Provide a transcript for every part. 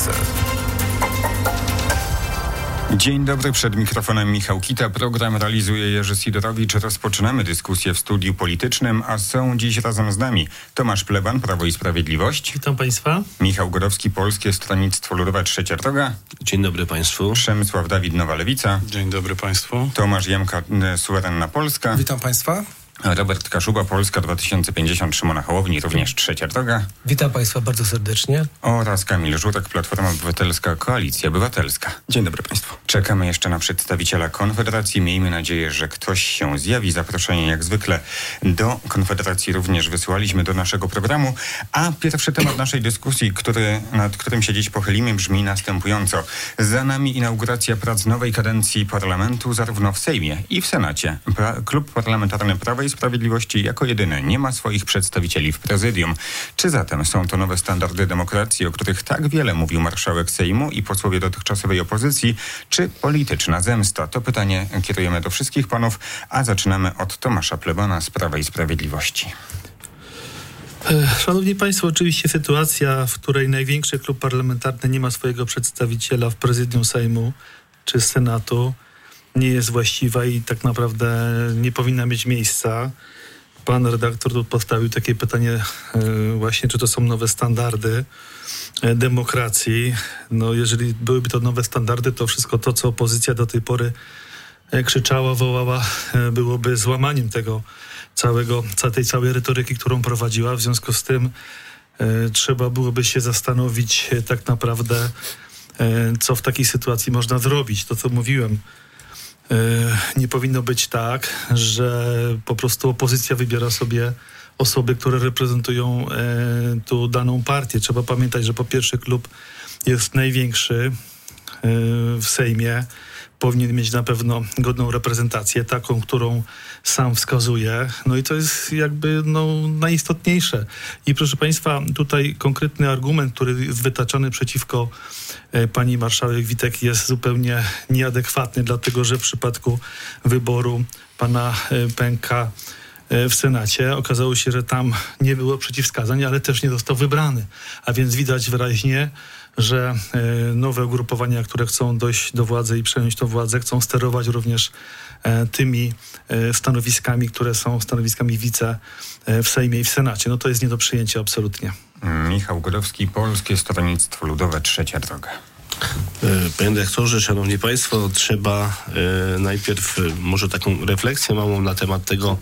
PSL. Dzień dobry, przed mikrofonem Michał Kita. Program realizuje Jerzy Sidorowicz. Rozpoczynamy dyskusję w studiu politycznym, a są dziś razem z nami Tomasz Pleban, Prawo i Sprawiedliwość. Witam Państwa. Michał Gorowski, Polskie Stronnictwo Ludowe, Trzecia Droga. Dzień dobry Państwu. Przemysław Dawid, Nowa Lewica. Dzień dobry Państwu. Tomasz Jemka, Suwerenna Polska. Witam Państwa. Robert Kaszuba, Polska 2050, Szymona Hołowni, również Trzecia Droga. Witam Państwa bardzo serdecznie. Oraz Kamil Żurek, Platforma Obywatelska, Koalicja Obywatelska. Dzień dobry Państwu. Czekamy jeszcze na przedstawiciela Konfederacji. Miejmy nadzieję, że ktoś się zjawi. Zaproszenie jak zwykle do Konfederacji również wysłaliśmy do naszego programu. A pierwszy temat naszej dyskusji, nad którym się dziś pochylimy, brzmi następująco. Za nami inauguracja prac nowej kadencji parlamentu zarówno w Sejmie i w Senacie. Klub Parlamentarny Prawa i Sprawiedliwości jako jedyny nie ma swoich przedstawicieli w prezydium. Czy zatem są to nowe standardy demokracji, o których tak wiele mówił marszałek Sejmu i posłowie dotychczasowej opozycji, czy polityczna zemsta? To pytanie kierujemy do wszystkich panów, a zaczynamy od Tomasza Plebana z Prawa i Sprawiedliwości. Szanowni Państwo, oczywiście sytuacja, w której największy klub parlamentarny nie ma swojego przedstawiciela w prezydium Sejmu czy Senatu, nie jest właściwa i tak naprawdę nie powinna mieć miejsca. Pan redaktor tu postawił takie pytanie właśnie, czy to są nowe standardy demokracji. No, jeżeli byłyby to nowe standardy, to wszystko to, co opozycja do tej pory krzyczała, wołała, byłoby złamaniem tej całej retoryki, którą prowadziła. W związku z tym trzeba byłoby się zastanowić tak naprawdę, co w takiej sytuacji można zrobić. To, co mówiłem, nie powinno być tak, że po prostu opozycja wybiera sobie osoby, które reprezentują tu daną partię. Trzeba pamiętać, że po pierwsze klub jest największy w Sejmie, powinien mieć na pewno godną reprezentację, taką, którą sam wskazuje. No i to jest jakby najistotniejsze. I proszę Państwa, tutaj konkretny argument, który jest wytaczany przeciwko pani marszałek Witek, jest zupełnie nieadekwatny, dlatego że w przypadku wyboru pana Pęka w Senacie okazało się, że tam nie było przeciwwskazań, ale też nie został wybrany. A więc widać wyraźnie, że nowe ugrupowania, które chcą dojść do władzy i przejąć tę władzę, chcą sterować również tymi stanowiskami, które są stanowiskami wice w Sejmie i w Senacie. No to jest nie do przyjęcia absolutnie. Michał Godowski, Polskie Stronnictwo Ludowe, Trzecia Droga. Panie redaktorze, szanowni państwo, trzeba najpierw może taką refleksję małą na temat tego,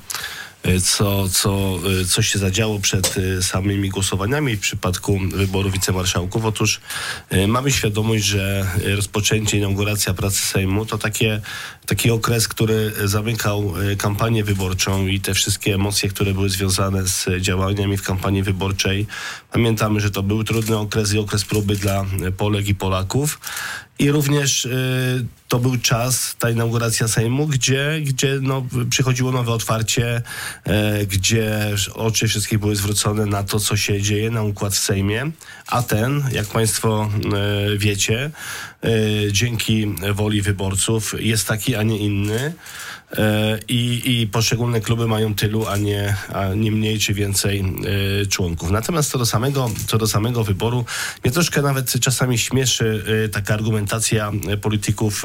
co się zadziało przed samymi głosowaniami w przypadku wyboru wicemarszałków. Otóż mamy świadomość, że rozpoczęcie, inauguracja pracy Sejmu to taki okres, który zamykał kampanię wyborczą i te wszystkie emocje, które były związane z działaniami w kampanii wyborczej. Pamiętamy, że to był trudny okres i okres próby dla Polek i Polaków. I również to był czas, ta inauguracja Sejmu, gdzie przychodziło nowe otwarcie, gdzie oczy wszystkich były zwrócone na to, co się dzieje, na układ w Sejmie. A ten, jak Państwo wiecie, dzięki woli wyborców jest taki, a nie inny. I poszczególne kluby mają tylu, a nie mniej czy więcej członków. Natomiast co do samego wyboru, mnie troszkę nawet czasami śmieszy taka argumentacja polityków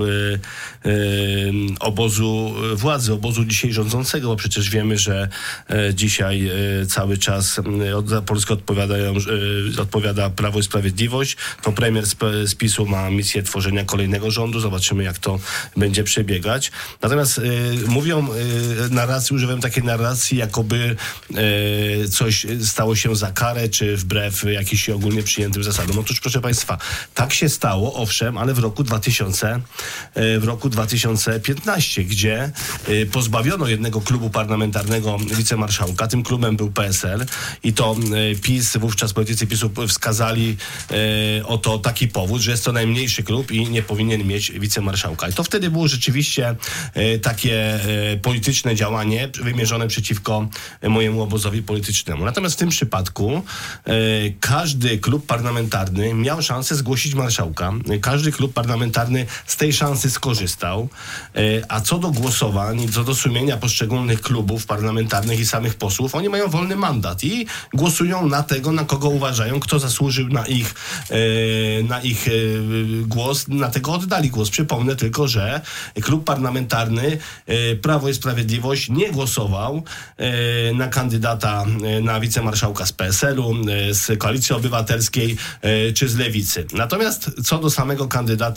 obozu władzy, obozu dzisiaj rządzącego, bo przecież wiemy, że dzisiaj cały czas za Polskę odpowiada Prawo i Sprawiedliwość. To premier z PiS-u ma misję tworzenia kolejnego rządu. Zobaczymy, jak to będzie przebiegać. Natomiast używają takiej narracji, jakoby coś stało się za karę, czy wbrew jakimś ogólnie przyjętym zasadom. Otóż, proszę Państwa, tak się stało, owszem, ale w roku 2015, gdzie pozbawiono jednego klubu parlamentarnego wicemarszałka. Tym klubem był PSL i to PiS, wówczas politycy PiS-u wskazali oto taki powód, że jest to najmniejszy klub i nie powinien mieć wicemarszałka. I to wtedy było rzeczywiście takie polityczne działanie wymierzone przeciwko mojemu obozowi politycznemu. Natomiast w tym przypadku każdy klub parlamentarny miał szansę zgłosić marszałka. Każdy klub parlamentarny z tej szansy skorzystał. A co do głosowań i co do sumienia poszczególnych klubów parlamentarnych i samych posłów, oni mają wolny mandat i głosują na tego, na kogo uważają, kto zasłużył na ich głos, na tego oddali głos. Przypomnę tylko, że klub parlamentarny Prawo i Sprawiedliwość nie głosował na kandydata na wicemarszałka z PSL-u, z Koalicji Obywatelskiej czy z Lewicy. Natomiast co do samego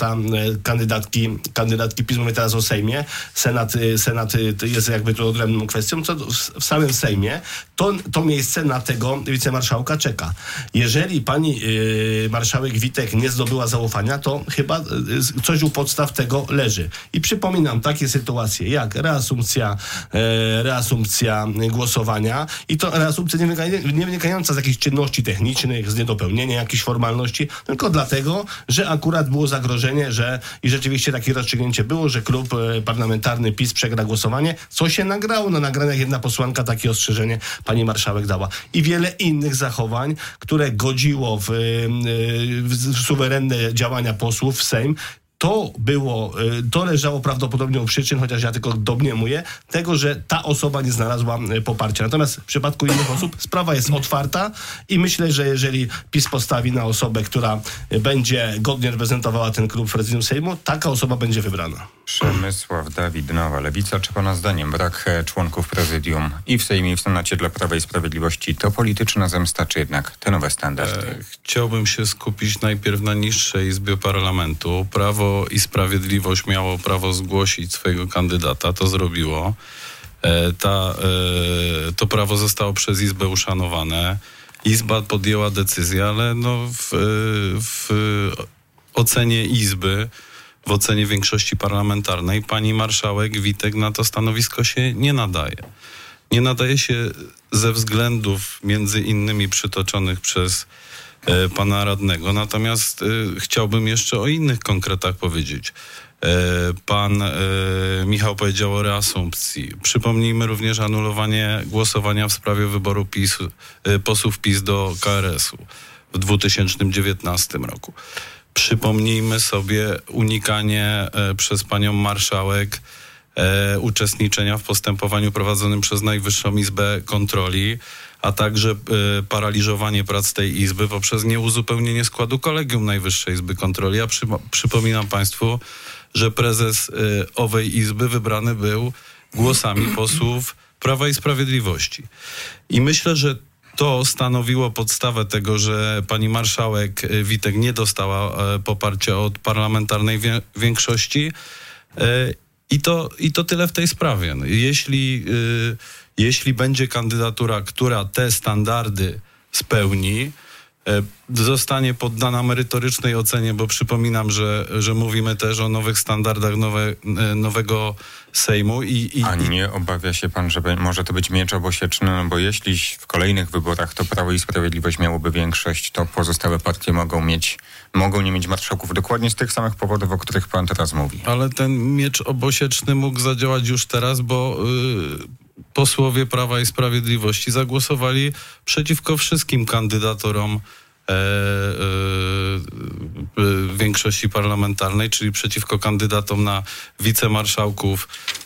kandydatki PiS, mówię teraz o Sejmie, Senat jest jakby tu odrębną kwestią, co w samym Sejmie, to miejsce na tego wicemarszałka czeka. Jeżeli pani marszałek Witek nie zdobyła zaufania, to chyba coś u podstaw tego leży. I przypominam takie sytuacje jak reasumpcja głosowania i to reasumpcja nie wynikająca z jakichś czynności technicznych, z niedopełnienia jakichś formalności, tylko dlatego, że akurat było zagrożenie, i rzeczywiście takie rozstrzygnięcie było, że klub parlamentarny PiS przegra głosowanie, co się nagrało. Na nagraniach jedna posłanka takie ostrzeżenie pani marszałek dała. I wiele innych zachowań, które godziło w suwerenne działania posłów w Sejm. To leżało prawdopodobnie u przyczyn, chociaż ja tylko domniemuję, tego, że ta osoba nie znalazła poparcia. Natomiast w przypadku innych osób sprawa jest otwarta i myślę, że jeżeli PiS postawi na osobę, która będzie godnie reprezentowała ten klub w prezydium Sejmu, taka osoba będzie wybrana. Przemysław Dawid, Nowa Lewica. Czy pana zdaniem brak członków prezydium i w Sejmie, i w Senacie dla Prawa i Sprawiedliwości to polityczna zemsta, czy jednak te nowe standardy? Chciałbym się skupić najpierw na niższej Izbie Parlamentu. Prawo i Sprawiedliwość miało prawo zgłosić swojego kandydata, to zrobiło. To prawo zostało przez Izbę uszanowane. Izba podjęła decyzję, ale w ocenie Izby, w ocenie większości parlamentarnej pani marszałek Witek na to stanowisko się nie nadaje. Nie nadaje się ze względów między innymi przytoczonych przez pana radnego. Natomiast chciałbym jeszcze o innych konkretach powiedzieć. Pan Michał powiedział o reasumpcji. Przypomnijmy również anulowanie głosowania w sprawie wyboru posłów PiS do KRS-u w 2019 roku. Przypomnijmy sobie unikanie przez panią marszałek uczestniczenia w postępowaniu prowadzonym przez Najwyższą Izbę Kontroli, a także paraliżowanie prac tej Izby poprzez nieuzupełnienie składu Kolegium Najwyższej Izby Kontroli. Ja przypominam państwu, że prezes owej Izby wybrany był głosami posłów Prawa i Sprawiedliwości. I myślę, że to stanowiło podstawę tego, że pani marszałek Witek nie dostała poparcia od parlamentarnej większości. I to tyle w tej sprawie. Jeśli będzie kandydatura, która te standardy spełni, zostanie poddana merytorycznej ocenie, bo przypominam, że mówimy też o nowych standardach nowego Sejmu. A nie obawia się pan, że może to być miecz obosieczny? No bo jeśli w kolejnych wyborach to Prawo i Sprawiedliwość miałoby większość, to pozostałe partie mogą nie mieć marszałków dokładnie z tych samych powodów, o których pan teraz mówi. Ale ten miecz obosieczny mógł zadziałać już teraz, bo posłowie Prawa i Sprawiedliwości zagłosowali przeciwko wszystkim kandydatorom większości parlamentarnej, czyli przeciwko kandydatom na wicemarszałków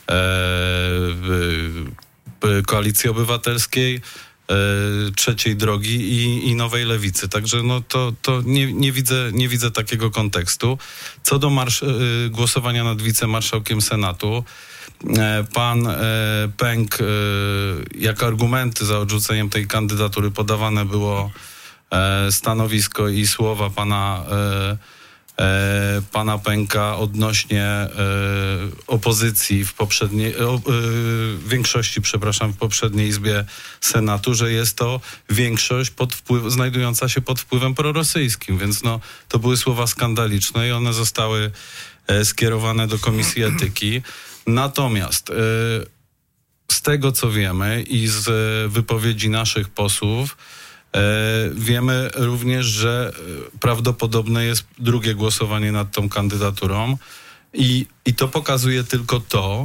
Koalicji Obywatelskiej, Trzeciej Drogi i Nowej Lewicy. Także to nie widzę takiego kontekstu. Co do głosowania nad wicemarszałkiem Senatu, pan Pęk, jak argumenty za odrzuceniem tej kandydatury podawane było stanowisko i słowa pana Pęka odnośnie opozycji większości w poprzedniej Izbie Senatu, że jest to większość znajdująca się pod wpływem prorosyjskim, więc to były słowa skandaliczne i one zostały skierowane do Komisji Etyki. Natomiast z tego, co wiemy i z wypowiedzi naszych posłów, wiemy również, że prawdopodobne jest drugie głosowanie nad tą kandydaturą i to pokazuje tylko to,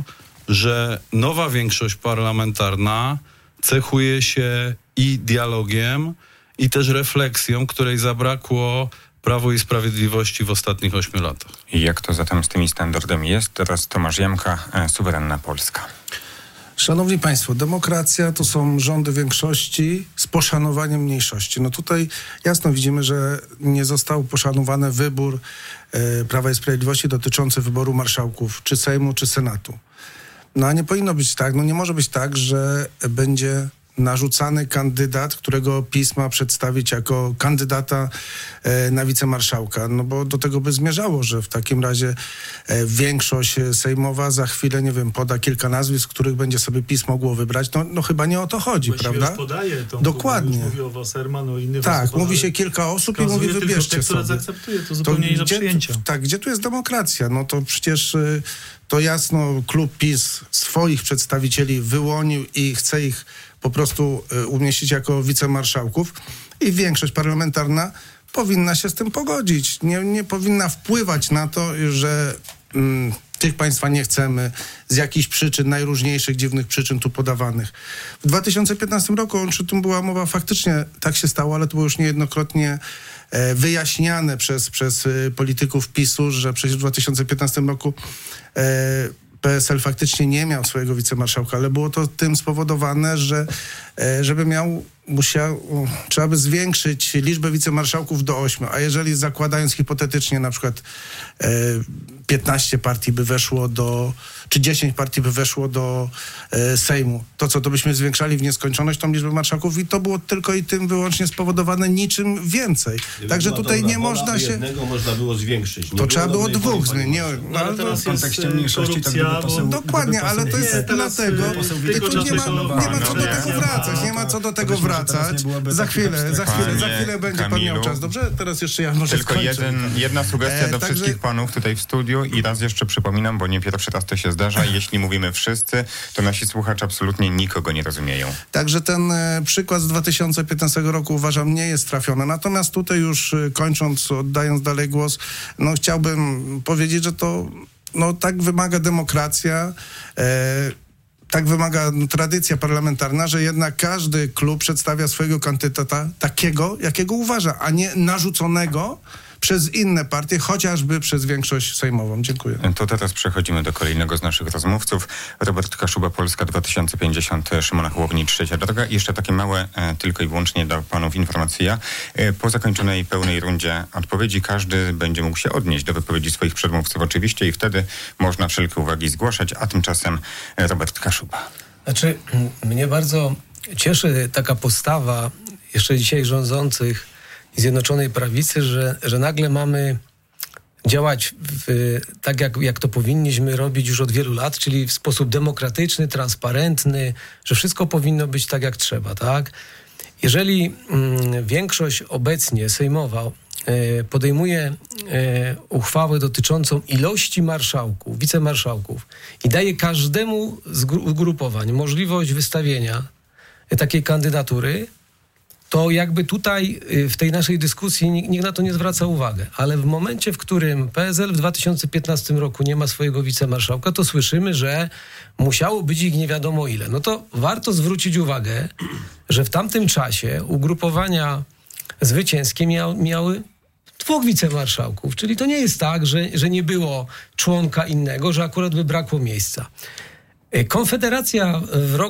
że nowa większość parlamentarna cechuje się i dialogiem, i też refleksją, której zabrakło Prawu i Sprawiedliwości w ostatnich 8 latach. I jak to zatem z tymi standardami jest? Teraz Tomasz Jamka, Suwerenna Polska. Szanowni Państwo, demokracja to są rządy większości z poszanowaniem mniejszości. No tutaj jasno widzimy, że nie został poszanowany wybór Prawa i Sprawiedliwości dotyczący wyboru marszałków, czy Sejmu, czy Senatu. No a nie powinno być tak, nie może być tak, że będzie narzucany kandydat, którego PiS ma przedstawić jako kandydata na wicemarszałka. No bo do tego by zmierzało, że w takim razie większość sejmowa za chwilę, poda kilka nazwisk, których będzie sobie PiS mogło wybrać. No chyba nie o to chodzi, prawda? Już podaje tą, dokładnie. Już mówi o Wasserman, o innych tak, osobach, mówi się kilka osób i mówi wybierzcie te, sobie. zaakceptuje to zupełnie nie do przyjęcia. Tak, gdzie tu jest demokracja? No to przecież to jasno klub PiS swoich przedstawicieli wyłonił i chce ich po prostu umieścić jako wicemarszałków i większość parlamentarna powinna się z tym pogodzić. Nie powinna wpływać na to, że tych państwa nie chcemy z jakichś przyczyn, najróżniejszych, dziwnych przyczyn tu podawanych. W 2015 roku, przy tym była mowa, faktycznie tak się stało, ale to było już niejednokrotnie wyjaśniane przez polityków PiS-u, że przecież w 2015 roku PSL faktycznie nie miał swojego wicemarszałka, ale było to tym spowodowane, że trzeba by zwiększyć liczbę wicemarszałków do 8, a jeżeli zakładając hipotetycznie na przykład 15 partii by weszło czy 10 partii by weszło do Sejmu, to byśmy zwiększali w nieskończoność tą liczbę marszałków i to było tylko i tym wyłącznie spowodowane, niczym więcej. Także tutaj nie można się... Jednego można było zwiększyć. To trzeba było dwóch. Ale teraz w kontekście jest mniejszości korupcja, dokładnie, ale to jest dlatego... tylko Nie ma co do tego wracać. Nie ma co do tego wracać. Za chwilę będzie pan miał czas. Dobrze? Teraz jeszcze ja może tylko skończę. jedna sugestia do wszystkich panów tutaj w studiu i raz jeszcze przypominam, bo nie pierwszy raz to się zdarza. Jeśli mówimy wszyscy, to nasi słuchacze absolutnie nikogo nie rozumieją. Także ten przykład z 2015 roku uważam nie jest trafiony. Natomiast tutaj już kończąc, oddając dalej głos, chciałbym powiedzieć, że to tak wymaga demokracja, tak wymaga tradycja parlamentarna, że jednak każdy klub przedstawia swojego kandydata takiego, jakiego uważa, a nie narzuconego przez inne partie, chociażby przez większość sejmową. Dziękuję. To teraz przechodzimy do kolejnego z naszych rozmówców. Robert Kaszuba, Polska 2050, Szymona Hołowni, Trzecia Droga. I jeszcze takie małe, tylko i wyłącznie dla panów informacja. Po zakończonej pełnej rundzie odpowiedzi każdy będzie mógł się odnieść do wypowiedzi swoich przedmówców oczywiście i wtedy można wszelkie uwagi zgłaszać, a tymczasem Robert Kaszuba. Znaczy, mnie bardzo cieszy taka postawa jeszcze dzisiaj rządzących i Zjednoczonej Prawicy, że nagle mamy działać tak, jak to powinniśmy robić już od wielu lat, czyli w sposób demokratyczny, transparentny, że wszystko powinno być tak, jak trzeba, tak? Jeżeli większość obecnie sejmowa podejmuje uchwałę dotyczącą ilości marszałków, wicemarszałków i daje każdemu z ugrupowań możliwość wystawienia takiej kandydatury, to jakby tutaj w tej naszej dyskusji nikt na to nie zwraca uwagi. Ale w momencie, w którym PSL w 2015 roku nie ma swojego wicemarszałka, to słyszymy, że musiało być ich nie wiadomo ile. No to warto zwrócić uwagę, że w tamtym czasie ugrupowania zwycięskie miały 2 wicemarszałków. Czyli to nie jest tak, że nie było członka innego, że akurat by brakło miejsca. Konfederacja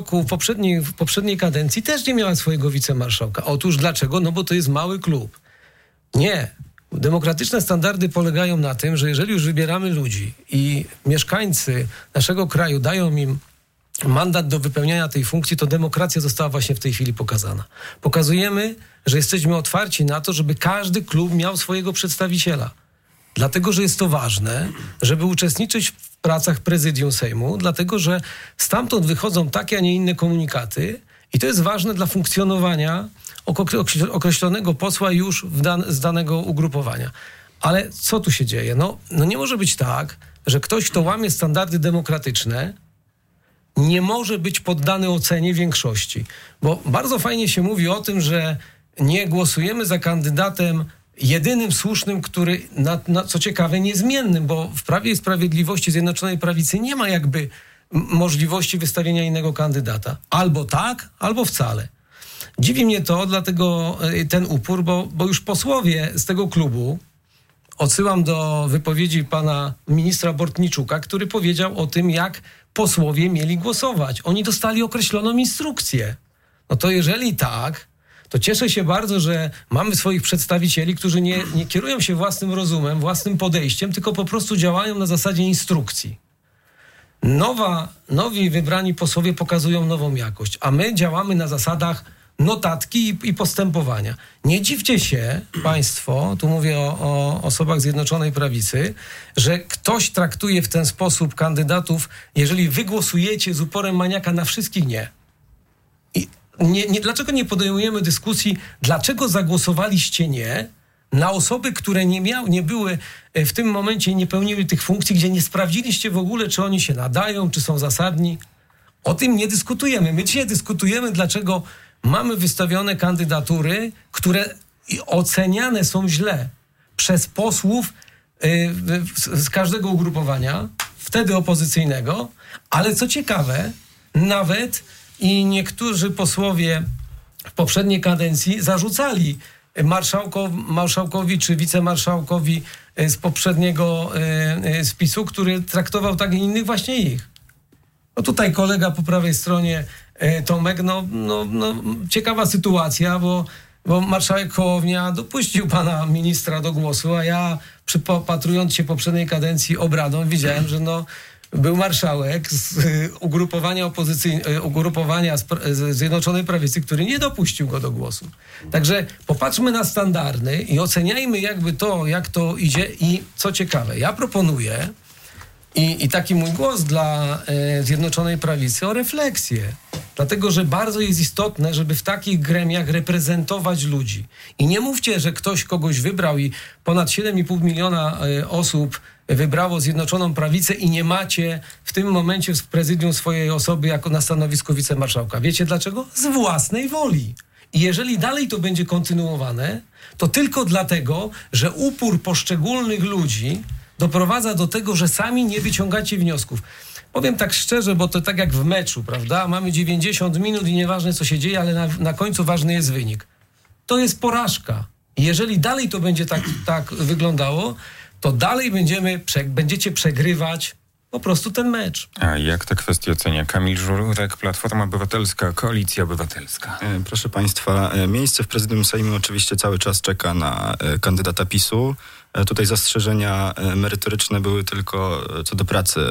w poprzedniej kadencji też nie miała swojego wicemarszałka. Otóż dlaczego? No bo to jest mały klub. Nie. Demokratyczne standardy polegają na tym, że jeżeli już wybieramy ludzi i mieszkańcy naszego kraju dają im mandat do wypełniania tej funkcji, to demokracja została właśnie w tej chwili pokazana. Pokazujemy, że jesteśmy otwarci na to, żeby każdy klub miał swojego przedstawiciela. Dlatego, że jest to ważne, żeby uczestniczyć w pracach prezydium Sejmu, dlatego, że stamtąd wychodzą takie, a nie inne komunikaty i to jest ważne dla funkcjonowania określonego posła już z danego ugrupowania. Ale co tu się dzieje? No nie może być tak, że ktoś, kto łamie standardy demokratyczne, nie może być poddany ocenie większości. Bo bardzo fajnie się mówi o tym, że nie głosujemy za kandydatem jedynym słusznym, który, co ciekawe, niezmiennym, bo w Prawie i Sprawiedliwości Zjednoczonej Prawicy nie ma jakby możliwości wystawienia innego kandydata. Albo tak, albo wcale. Dziwi mnie to, dlatego ten upór, bo już posłowie z tego klubu, odsyłam do wypowiedzi pana ministra Bortniczuka, który powiedział o tym, jak posłowie mieli głosować. Oni dostali określoną instrukcję. No to jeżeli tak, to cieszę się bardzo, że mamy swoich przedstawicieli, którzy nie kierują się własnym rozumem, własnym podejściem, tylko po prostu działają na zasadzie instrukcji. Nowi wybrani posłowie pokazują nową jakość, a my działamy na zasadach notatki i postępowania. Nie dziwcie się państwo, tu mówię o osobach Zjednoczonej Prawicy, że ktoś traktuje w ten sposób kandydatów, jeżeli wy głosujecie z uporem maniaka na wszystkich, nie. Dlaczego nie podejmujemy dyskusji, dlaczego zagłosowaliście nie na osoby, które nie były w tym momencie i nie pełniły tych funkcji, gdzie nie sprawdziliście w ogóle, czy oni się nadają, czy są zasadni. O tym nie dyskutujemy. My dzisiaj dyskutujemy, dlaczego mamy wystawione kandydatury, które oceniane są źle przez posłów z każdego ugrupowania, wtedy opozycyjnego, ale co ciekawe, nawet i niektórzy posłowie w poprzedniej kadencji zarzucali marszałkowi czy wicemarszałkowi z poprzedniego spisu, który traktował tak innych właśnie ich. No tutaj kolega po prawej stronie, Tomek, ciekawa sytuacja, bo marszałek Hołownia dopuścił pana ministra do głosu, a ja przypatrując się poprzedniej kadencji obradom widziałem, że był marszałek z ugrupowania Zjednoczonej Prawicy, który nie dopuścił go do głosu. Także popatrzmy na standardy i oceniajmy jakby to, jak to idzie i co ciekawe, ja proponuję i taki mój głos dla Zjednoczonej Prawicy o refleksję. Dlatego, że bardzo jest istotne, żeby w takich gremiach reprezentować ludzi. I nie mówcie, że ktoś kogoś wybrał i ponad 7,5 miliona osób wybrało Zjednoczoną Prawicę i nie macie w tym momencie w prezydium swojej osoby jako na stanowisku wicemarszałka. Wiecie dlaczego? Z własnej woli. I jeżeli dalej to będzie kontynuowane, to tylko dlatego, że upór poszczególnych ludzi doprowadza do tego, że sami nie wyciągacie wniosków. Powiem tak szczerze, bo to tak jak w meczu, prawda? Mamy 90 minut i nieważne co się dzieje, ale na końcu ważny jest wynik. To jest porażka. I jeżeli dalej to będzie tak wyglądało, to dalej będziecie przegrywać po prostu ten mecz. A jak tę kwestię ocenia Kamil Żurek, Platforma Obywatelska, Koalicja Obywatelska? Proszę państwa, miejsce w prezydium Sejmu oczywiście cały czas czeka na kandydata PiS-u. Tutaj zastrzeżenia merytoryczne były tylko co do pracy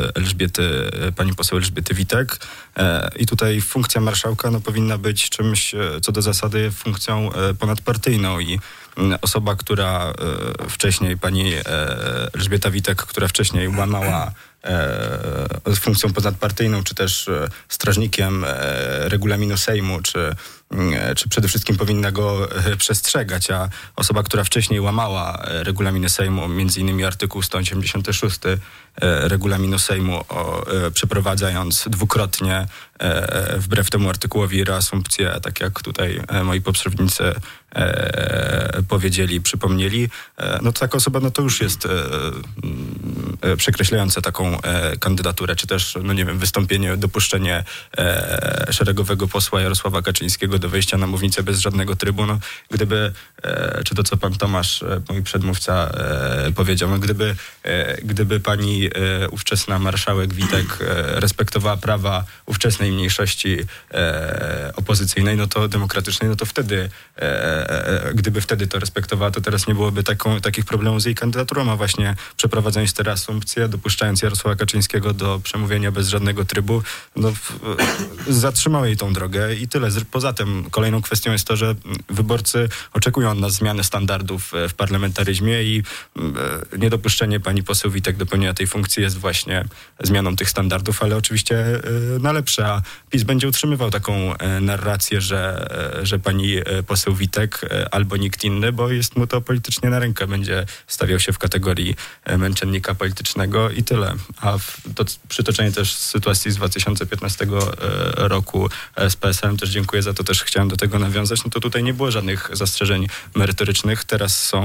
pani poseł Elżbiety Witek. I tutaj funkcja marszałka powinna być czymś, co do zasady, funkcją ponadpartyjną. I osoba, która wcześniej, pani Elżbieta Witek, która wcześniej łamała funkcją ponadpartyjną, czy też strażnikiem regulaminu Sejmu, czy przede wszystkim powinna go przestrzegać, a osoba, która wcześniej łamała regulaminy Sejmu, między innymi artykuł 186 regulaminu Sejmu, przeprowadzając dwukrotnie wbrew temu artykułowi reasumpcję, tak jak tutaj moi poprzednicy powiedzieli, przypomnieli, to taka osoba, to już jest przekreślające taką kandydaturę, czy też, wystąpienie, dopuszczenie szeregowego posła Jarosława Kaczyńskiego do wejścia na mównicę bez żadnego trybu. Gdyby, czy to co pan Tomasz, mój przedmówca, powiedział, gdyby pani ówczesna marszałek Witek respektowała prawa ówczesnej mniejszości opozycyjnej, demokratycznej, to wtedy, gdyby wtedy to respektowała, to teraz nie byłoby takich problemów z jej kandydaturą, a właśnie przeprowadzając tę reasumpcję, dopuszczając Jarosława Kaczyńskiego do przemówienia bez żadnego trybu, zatrzymał jej tą drogę i tyle. Poza tym kolejną kwestią jest to, że wyborcy oczekują od nas zmiany standardów w parlamentaryzmie i niedopuszczenie pani poseł Witek do pełnienia tej funkcji jest właśnie zmianą tych standardów, ale oczywiście na lepsze, a PiS będzie utrzymywał taką narrację, że pani poseł Witek albo nikt inny, bo jest mu to politycznie na rękę, będzie stawiał się w kategorii męczennika politycznego i tyle. A to przytoczenie też sytuacji z 2015 roku z PSL-em, też dziękuję za to, też chciałem do tego nawiązać, to tutaj nie było żadnych zastrzeżeń merytorycznych, teraz są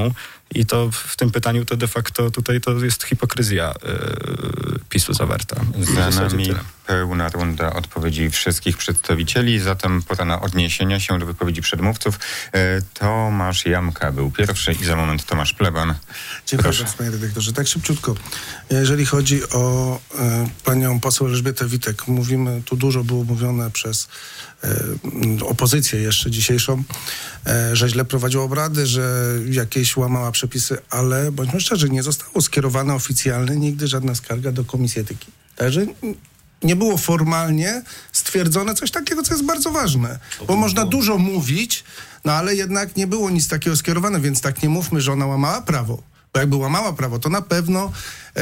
I to w tym pytaniu to de facto tutaj to jest hipokryzja PiS-u zawarta. Za nami pełna runda odpowiedzi wszystkich przedstawicieli, zatem pora na odniesienia się do wypowiedzi przedmówców. Tomasz Jamka był pierwszy i za moment Tomasz Pleban. Dziękuję bardzo, panie redaktorze. Tak szybciutko. Jeżeli chodzi o panią poseł Elżbietę Witek, tu dużo było mówione przez opozycję jeszcze dzisiejszą, że źle prowadziła obrady, że jakieś łamała przepisy, ale bądźmy szczerzy, nie zostało skierowane oficjalnie nigdy żadna skarga do Komisji Etyki. Także nie było formalnie stwierdzone coś takiego, co jest bardzo ważne. Bo można dużo mówić, no ale jednak nie było nic takiego skierowane, więc tak nie mówmy, że ona łamała prawo. Bo jakby łamała prawo, to na pewno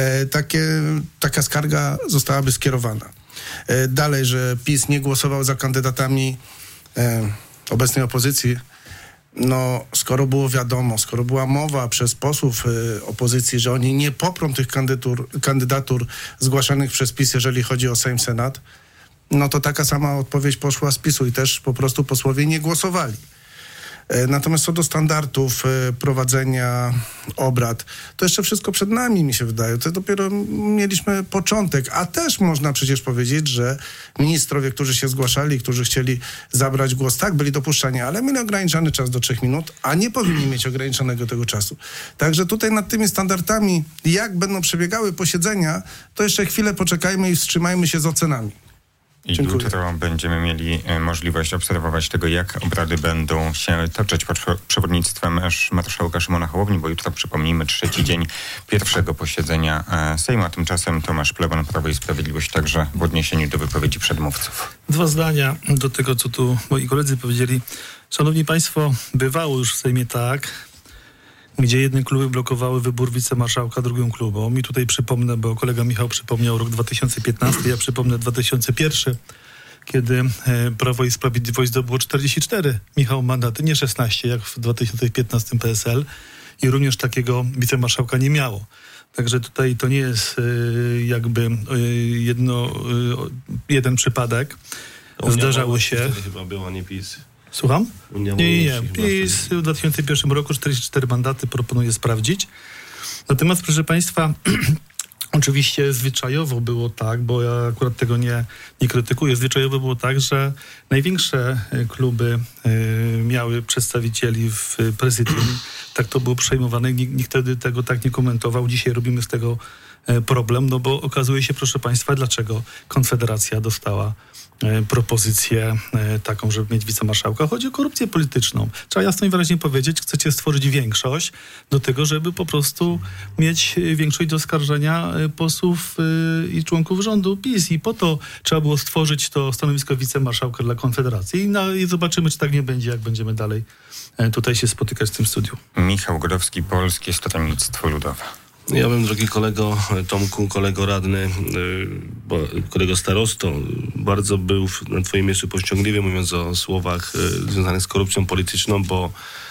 taka skarga zostałaby skierowana. Dalej, że PiS nie głosował za kandydatami obecnej opozycji. No, skoro było wiadomo, skoro była mowa przez posłów opozycji, że oni nie poprą tych kandydatur zgłaszanych przez PiS, jeżeli chodzi o Sejm, Senat, no to taka sama odpowiedź poszła z PiS-u i też po prostu posłowie nie głosowali. Natomiast co do standardów prowadzenia obrad, to jeszcze wszystko przed nami, mi się wydaje. To dopiero mieliśmy początek, a też można przecież powiedzieć, że ministrowie, którzy się zgłaszali, którzy chcieli zabrać głos, tak, byli dopuszczani, ale mieli ograniczony czas do 3 minut, a nie powinni mieć ograniczonego tego czasu. Także tutaj nad tymi standardami, jak będą przebiegały posiedzenia, to jeszcze chwilę poczekajmy i wstrzymajmy się z ocenami. I jutro będziemy mieli możliwość obserwować tego, jak obrady będą się toczyć pod przewodnictwem marszałka Szymona Hołowni, bo jutro, przypomnijmy, 3. dzień pierwszego posiedzenia Sejmu, a tymczasem Tomasz Pleban, Prawo i Sprawiedliwość, także w odniesieniu do wypowiedzi przedmówców. 2 zdania do tego, co tu moi koledzy powiedzieli. Szanowni Państwo, bywało już w Sejmie tak, gdzie jedne kluby blokowały wybór wicemarszałka drugim klubom. I tutaj przypomnę, bo kolega Michał przypomniał rok 2015, ja przypomnę 2001, kiedy Prawo i Sprawiedliwość zdobyło 44, Michał, mandaty, nie 16, jak w 2015 PSL. I również takiego wicemarszałka nie miało. Także tutaj to nie jest jakby jeden przypadek. Zdarzało się. Wtedy chyba było, nie PiS. Słucham? Nie. PiS w 2001 roku 44 mandaty proponuje sprawdzić. Natomiast, proszę Państwa, oczywiście zwyczajowo było tak, bo ja akurat tego nie krytykuję, zwyczajowo było tak, że największe kluby miały przedstawicieli w prezydium. Tak to było przejmowane. Nikt wtedy tego tak nie komentował. Dzisiaj robimy z tego problem, no bo okazuje się, proszę Państwa, dlaczego Konfederacja dostała propozycję taką, żeby mieć wicemarszałka. Chodzi o korupcję polityczną. Trzeba jasno i wyraźnie powiedzieć, chcecie stworzyć większość do tego, żeby po prostu mieć większość do oskarżenia posłów i członków rządu PiS. I po to trzeba było stworzyć to stanowisko wicemarszałka dla Konfederacji. I zobaczymy, czy tak nie będzie, jak będziemy dalej tutaj się spotykać w tym studiu. Michał Godowski, Polskie Stronnictwo Ludowe. Ja bym, drogi kolego Tomku, kolego radny, kolego starosto, bardzo był na twoim miejscu powściągliwy, mówiąc o słowach związanych z korupcją polityczną, bo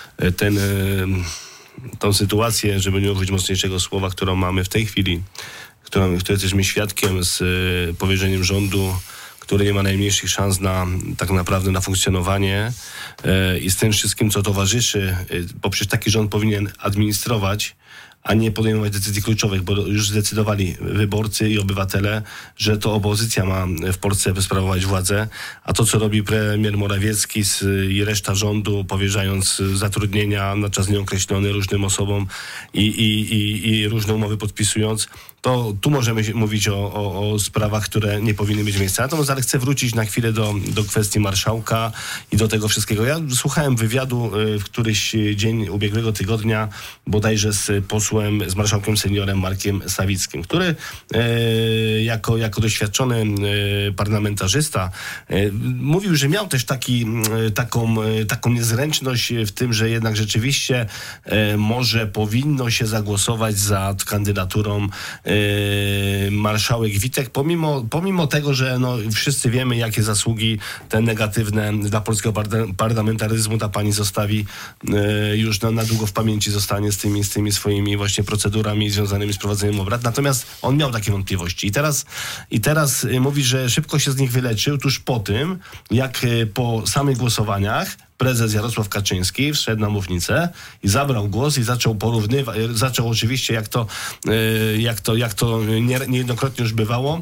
tą sytuację, żeby nie użyć mocniejszego słowa, którą mamy w tej chwili, której jesteśmy świadkiem z powierzeniem rządu, który nie ma najmniejszych szans tak naprawdę na funkcjonowanie i z tym wszystkim, co towarzyszy, bo przecież taki rząd powinien administrować, a nie podejmować decyzji kluczowych, bo już zdecydowali wyborcy i obywatele, że to opozycja ma w Polsce sprawować władzę, a to, co robi premier Morawiecki i reszta rządu, powierzając zatrudnienia na czas nieokreślony różnym osobom i różne umowy podpisując, to tu możemy mówić o sprawach, które nie powinny mieć miejsca. Natomiast ale chcę wrócić na chwilę do kwestii marszałka i do tego wszystkiego. Ja słuchałem wywiadu w któryś dzień ubiegłego tygodnia, bodajże z marszałkiem seniorem Markiem Sawickim, który jako doświadczony parlamentarzysta mówił, że miał też taką niezręczność w tym, że jednak rzeczywiście może powinno się zagłosować za kandydaturą marszałek Witek, pomimo tego, że wszyscy wiemy, jakie zasługi te negatywne dla polskiego parlamentaryzmu ta pani zostawi, już na długo w pamięci zostanie z tymi swoimi właśnie procedurami związanymi z prowadzeniem obrad. Natomiast on miał takie wątpliwości. I teraz mówi, że szybko się z nich wyleczył tuż po tym, jak po samych głosowaniach prezes Jarosław Kaczyński wszedł na mównicę i zabrał głos i zaczął porównywać, zaczął oczywiście, jak to niejednokrotnie już bywało,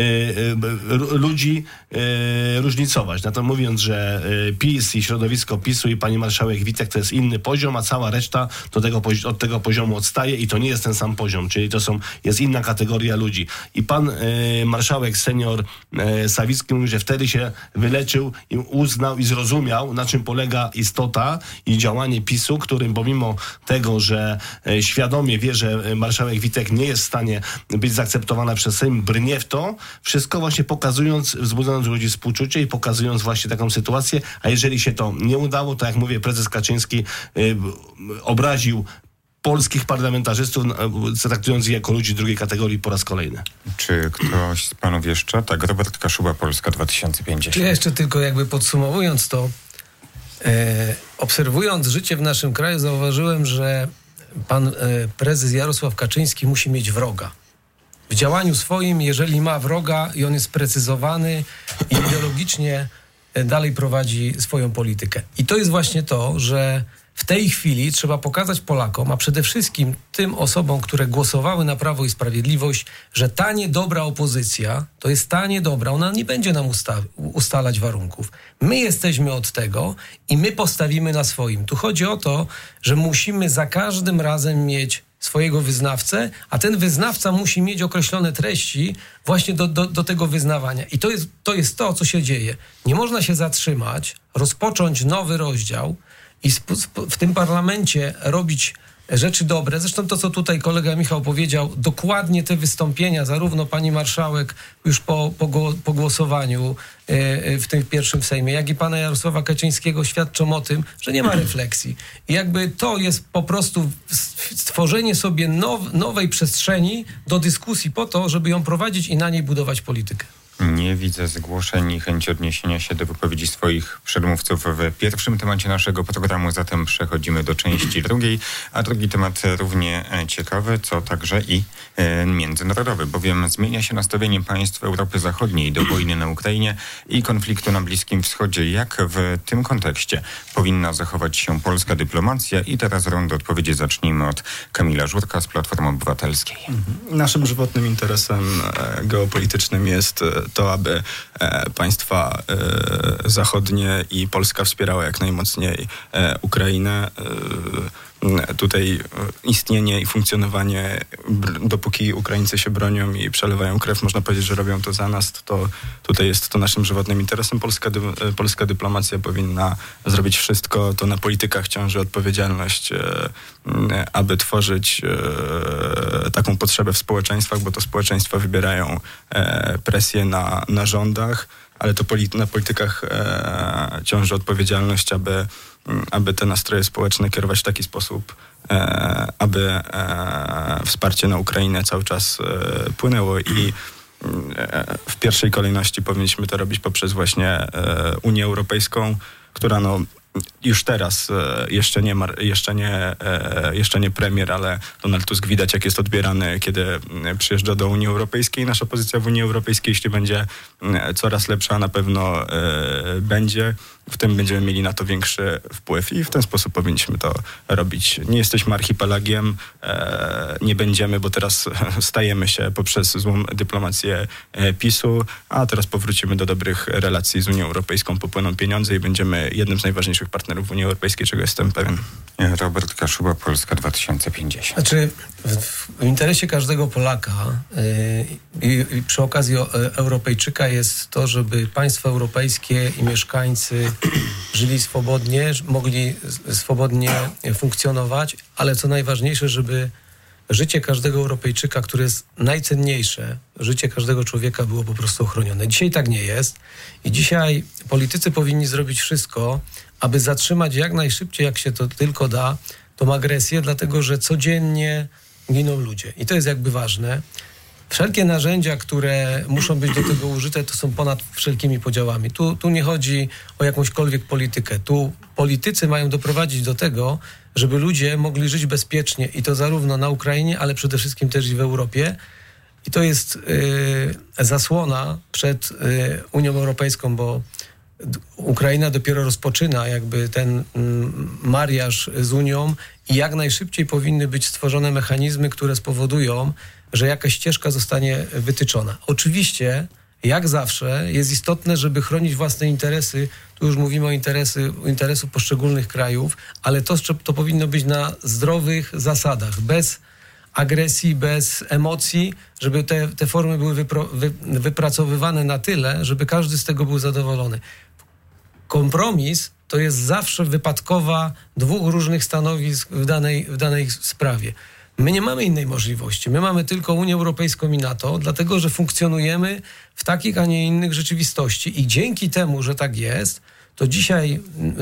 ludzi różnicować. Na to mówiąc, że PiS i środowisko PiS-u i pani marszałek Witek to jest inny poziom, a cała reszta od tego poziomu odstaje i to nie jest ten sam poziom, czyli jest inna kategoria ludzi. I pan marszałek senior Sawicki mówi, że wtedy się wyleczył i uznał i zrozumiał, na czym polega istota i działanie PiS-u, którym pomimo tego, że świadomie wie, że marszałek Witek nie jest w stanie być zaakceptowana przez Sejm, brnie w to, wszystko właśnie pokazując, wzbudzając ludzi współczucie i pokazując właśnie taką sytuację, a jeżeli się to nie udało, to jak mówię, prezes Kaczyński obraził polskich parlamentarzystów, traktując ich jako ludzi drugiej kategorii po raz kolejny. Czy ktoś z panów jeszcze? Tak, Robert Kaszuba, Polska 2050. Ja jeszcze tylko jakby podsumowując to, obserwując życie w naszym kraju, zauważyłem, że pan prezes Jarosław Kaczyński musi mieć wroga. W działaniu swoim, jeżeli ma wroga i on jest sprecyzowany i ideologicznie dalej prowadzi swoją politykę. I to jest właśnie to, że w tej chwili trzeba pokazać Polakom, a przede wszystkim tym osobom, które głosowały na Prawo i Sprawiedliwość, że ta niedobra opozycja to jest ta niedobra, ona nie będzie nam ustalać warunków. My jesteśmy od tego i my postawimy na swoim. Tu chodzi o to, że musimy za każdym razem mieć swojego wyznawcę, a ten wyznawca musi mieć określone treści właśnie do tego wyznawania. I to jest to, co się dzieje. Nie można się zatrzymać, rozpocząć nowy rozdział i w tym parlamencie robić rzeczy dobre. Zresztą to, co tutaj kolega Michał powiedział, dokładnie te wystąpienia, zarówno pani marszałek już po głosowaniu w tym pierwszym Sejmie, jak i pana Jarosława Kaczyńskiego świadczą o tym, że nie ma refleksji. I jakby to jest po prostu stworzenie sobie nowej przestrzeni do dyskusji po to, żeby ją prowadzić i na niej budować politykę. Nie widzę zgłoszeń i chęci odniesienia się do wypowiedzi swoich przedmówców w pierwszym temacie naszego programu, zatem przechodzimy do części drugiej, a drugi temat równie ciekawy, co także i międzynarodowy, bowiem zmienia się nastawienie państw Europy Zachodniej do wojny na Ukrainie i konfliktu na Bliskim Wschodzie. Jak w tym kontekście powinna zachować się polska dyplomacja? I teraz rundę odpowiedzi zacznijmy od Kamila Żurka z Platformy Obywatelskiej. Naszym żywotnym interesem geopolitycznym jest to, aby państwa zachodnie i Polska wspierały jak najmocniej Ukrainę. Tutaj istnienie i funkcjonowanie, dopóki Ukraińcy się bronią i przelewają krew, można powiedzieć, że robią to za nas, to tutaj jest to naszym żywotnym interesem. Polska dyplomacja powinna zrobić wszystko, to na politykach ciąży odpowiedzialność, aby tworzyć taką potrzebę w społeczeństwach, bo to społeczeństwa wybierają presję na rządach, ale to na politykach ciąży odpowiedzialność, aby te nastroje społeczne kierować w taki sposób, aby wsparcie na Ukrainę cały czas płynęło i w pierwszej kolejności powinniśmy to robić poprzez właśnie Unię Europejską, która już teraz jeszcze nie premier, ale Donald Tusk widać, jak jest odbierany, kiedy przyjeżdża do Unii Europejskiej. Nasza pozycja w Unii Europejskiej, jeśli będzie coraz lepsza, na pewno będzie. W tym będziemy mieli na to większy wpływ i w ten sposób powinniśmy to robić. Nie jesteśmy archipelagiem, nie będziemy, bo teraz stajemy się poprzez złą dyplomację PiS-u, a teraz powrócimy do dobrych relacji z Unią Europejską, popłyną pieniądze i będziemy jednym z najważniejszych partnerów w Unii Europejskiej, czego jestem pewien. Robert Kaszuba, Polska 2050. Znaczy, w interesie każdego Polaka i przy okazji Europejczyka jest to, żeby państwa europejskie i mieszkańcy żyli swobodnie, mogli swobodnie funkcjonować, ale co najważniejsze, żeby życie każdego Europejczyka, które jest najcenniejsze, życie każdego człowieka było po prostu ochronione. Dzisiaj tak nie jest i dzisiaj politycy powinni zrobić wszystko, aby zatrzymać jak najszybciej, jak się to tylko da, tą agresję, dlatego że codziennie giną ludzie. I to jest jakby ważne. Wszelkie narzędzia, które muszą być do tego użyte, to są ponad wszelkimi podziałami. Tu nie chodzi o jakąśkolwiek politykę. Tu politycy mają doprowadzić do tego, żeby ludzie mogli żyć bezpiecznie i to zarówno na Ukrainie, ale przede wszystkim też i w Europie. I to jest zasłona przed Unią Europejską, bo Ukraina dopiero rozpoczyna jakby ten mariaż z Unią i jak najszybciej powinny być stworzone mechanizmy, które spowodują, że jakaś ścieżka zostanie wytyczona. Oczywiście, jak zawsze, jest istotne, żeby chronić własne interesy. Tu już mówimy o interesu poszczególnych krajów, ale to powinno być na zdrowych zasadach, bez agresji, bez emocji, żeby te formy były wypracowywane na tyle, żeby każdy z tego był zadowolony. Kompromis to jest zawsze wypadkowa dwóch różnych stanowisk w danej sprawie. My nie mamy innej możliwości. My mamy tylko Unię Europejską i NATO, dlatego że funkcjonujemy w takich, a nie innych rzeczywistości. I dzięki temu, że tak jest, to dzisiaj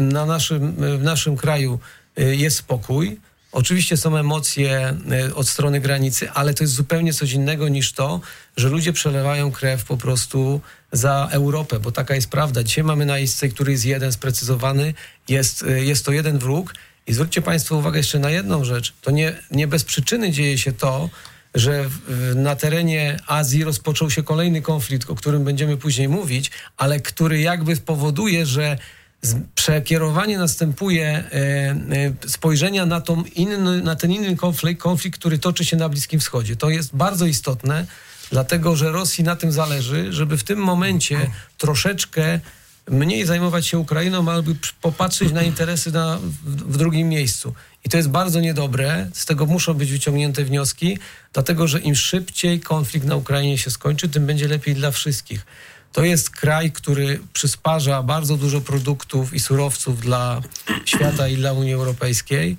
w naszym kraju jest spokój. Oczywiście są emocje od strony granicy, ale to jest zupełnie coś innego niż to, że ludzie przelewają krew po prostu za Europę, bo taka jest prawda. Dzisiaj mamy na ISCE, który jest jeden sprecyzowany, jest to jeden wróg. I zwróćcie Państwo uwagę jeszcze na jedną rzecz. To nie bez przyczyny dzieje się to, że na terenie Azji rozpoczął się kolejny konflikt, o którym będziemy później mówić, ale który jakby powoduje, że przekierowanie następuje spojrzenia na ten inny konflikt, który toczy się na Bliskim Wschodzie. To jest bardzo istotne, dlatego że Rosji na tym zależy, żeby w tym momencie troszeczkę mniej zajmować się Ukrainą, albo popatrzeć na interesy w drugim miejscu. I to jest bardzo niedobre, z tego muszą być wyciągnięte wnioski, dlatego że im szybciej konflikt na Ukrainie się skończy, tym będzie lepiej dla wszystkich. To jest kraj, który przysparza bardzo dużo produktów i surowców dla świata i dla Unii Europejskiej.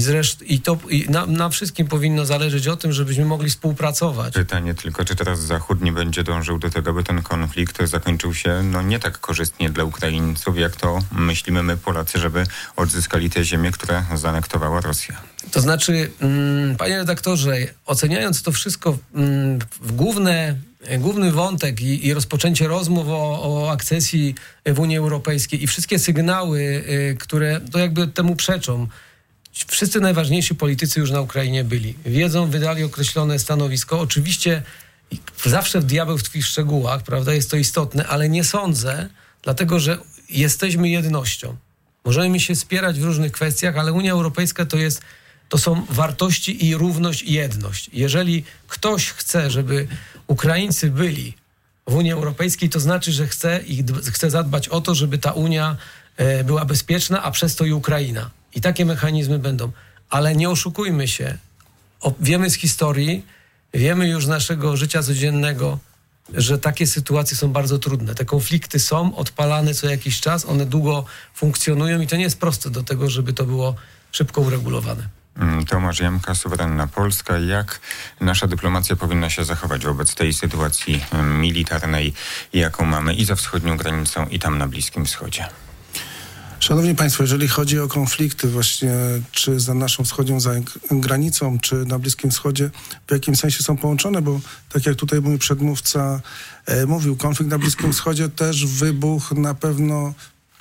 I na wszystkim powinno zależeć o tym, żebyśmy mogli współpracować. Pytanie tylko, czy teraz Zachód nie będzie dążył do tego, by ten konflikt zakończył się nie tak korzystnie dla Ukraińców, jak to myślimy my, Polacy, żeby odzyskali te ziemie, które zaanektowała Rosja. To znaczy, panie redaktorze, oceniając to wszystko w główny wątek i rozpoczęcie rozmów o akcesji w Unii Europejskiej i wszystkie sygnały, które to jakby temu przeczą. Wszyscy najważniejsi politycy już na Ukrainie byli. Wiedzą, wydali określone stanowisko. Oczywiście zawsze diabeł tkwi w szczegółach, prawda? Jest to istotne, ale nie sądzę, dlatego że jesteśmy jednością. Możemy się spierać w różnych kwestiach, ale Unia Europejska to są wartości i równość i jedność. Jeżeli ktoś chce, żeby Ukraińcy byli w Unii Europejskiej, to znaczy, że chce zadbać o to, żeby ta Unia była bezpieczna, a przez to i Ukraina. I takie mechanizmy będą. Ale nie oszukujmy się. Wiemy z historii, wiemy już z naszego życia codziennego, że takie sytuacje są bardzo trudne. Te konflikty są odpalane co jakiś czas, one długo funkcjonują i to nie jest proste do tego, żeby to było szybko uregulowane. Tomasz Jamka, Suwerenna Polska. Jak nasza dyplomacja powinna się zachować wobec tej sytuacji militarnej, jaką mamy i za wschodnią granicą, i tam na Bliskim Wschodzie? Szanowni Państwo, jeżeli chodzi o konflikty właśnie, czy za naszą wschodnią granicą, czy na Bliskim Wschodzie, w jakim sensie są połączone, bo tak jak tutaj mój przedmówca mówił, konflikt na Bliskim Wschodzie też wybuchł na pewno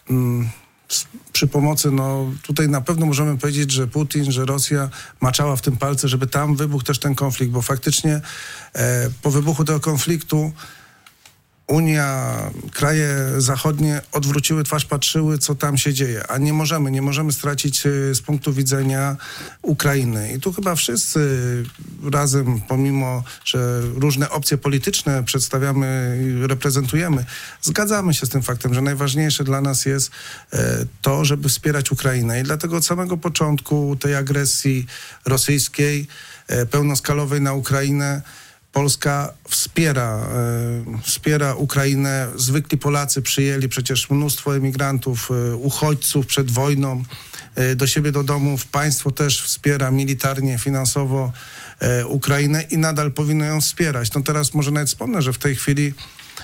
przy pomocy, tutaj na pewno możemy powiedzieć, że Putin, że Rosja maczała w tym palce, żeby tam wybuchł też ten konflikt, bo faktycznie po wybuchu tego konfliktu Unia, kraje zachodnie odwróciły twarz, patrzyły, co tam się dzieje, a nie możemy stracić z punktu widzenia Ukrainy. I tu chyba wszyscy razem, pomimo że różne opcje polityczne przedstawiamy i reprezentujemy, zgadzamy się z tym faktem, że najważniejsze dla nas jest to, żeby wspierać Ukrainę. I dlatego od samego początku tej agresji rosyjskiej, pełnoskalowej na Ukrainę, Polska wspiera Ukrainę. Zwykli Polacy przyjęli przecież mnóstwo emigrantów, uchodźców przed wojną do siebie, do domów. Państwo też wspiera militarnie, finansowo Ukrainę i nadal powinno ją wspierać. Teraz może nawet wspomnę, że w tej chwili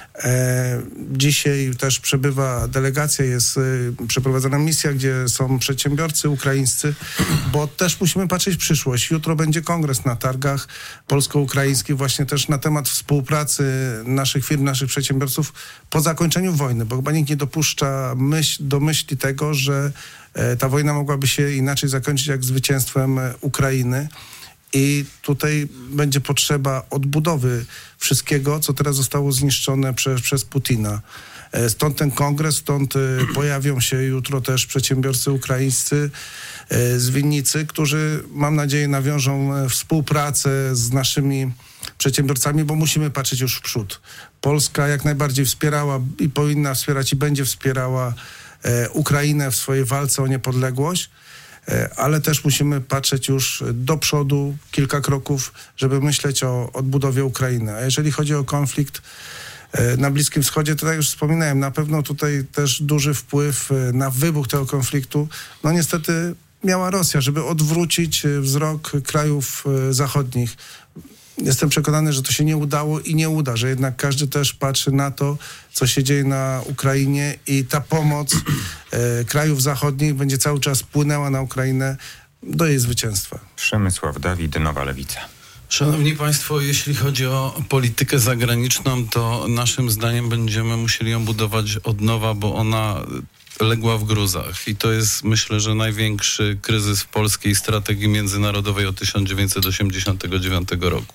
dzisiaj też przebywa delegacja, jest przeprowadzana misja, gdzie są przedsiębiorcy ukraińscy, bo też musimy patrzeć w przyszłość. Jutro będzie kongres na targach polsko-ukraińskich właśnie też na temat współpracy naszych firm, naszych przedsiębiorców po zakończeniu wojny, bo chyba nikt nie dopuszcza do myśli tego, że ta wojna mogłaby się inaczej zakończyć jak zwycięstwem Ukrainy. I tutaj będzie potrzeba odbudowy wszystkiego, co teraz zostało zniszczone przez Putina. Stąd ten kongres, stąd pojawią się jutro też przedsiębiorcy ukraińscy z Winnicy, którzy, mam nadzieję, nawiążą współpracę z naszymi przedsiębiorcami, bo musimy patrzeć już w przód. Polska jak najbardziej wspierała i powinna wspierać i będzie wspierała Ukrainę w swojej walce o niepodległość, ale też musimy patrzeć już do przodu kilka kroków, żeby myśleć o odbudowie Ukrainy. A jeżeli chodzi o konflikt na Bliskim Wschodzie, to tak już wspominałem, na pewno tutaj też duży wpływ na wybuch tego konfliktu, no niestety miała Rosja, żeby odwrócić wzrok krajów zachodnich. Jestem przekonany, że to się nie udało i nie uda, że jednak każdy też patrzy na to, co się dzieje na Ukrainie i ta pomoc krajów zachodnich będzie cały czas płynęła na Ukrainę do jej zwycięstwa. Przemysław Dawid, Nowa Lewica. Szanowni Państwo, jeśli chodzi o politykę zagraniczną, to naszym zdaniem będziemy musieli ją budować od nowa, bo ona legła w gruzach. I to jest, myślę, że największy kryzys w polskiej strategii międzynarodowej od 1989 roku.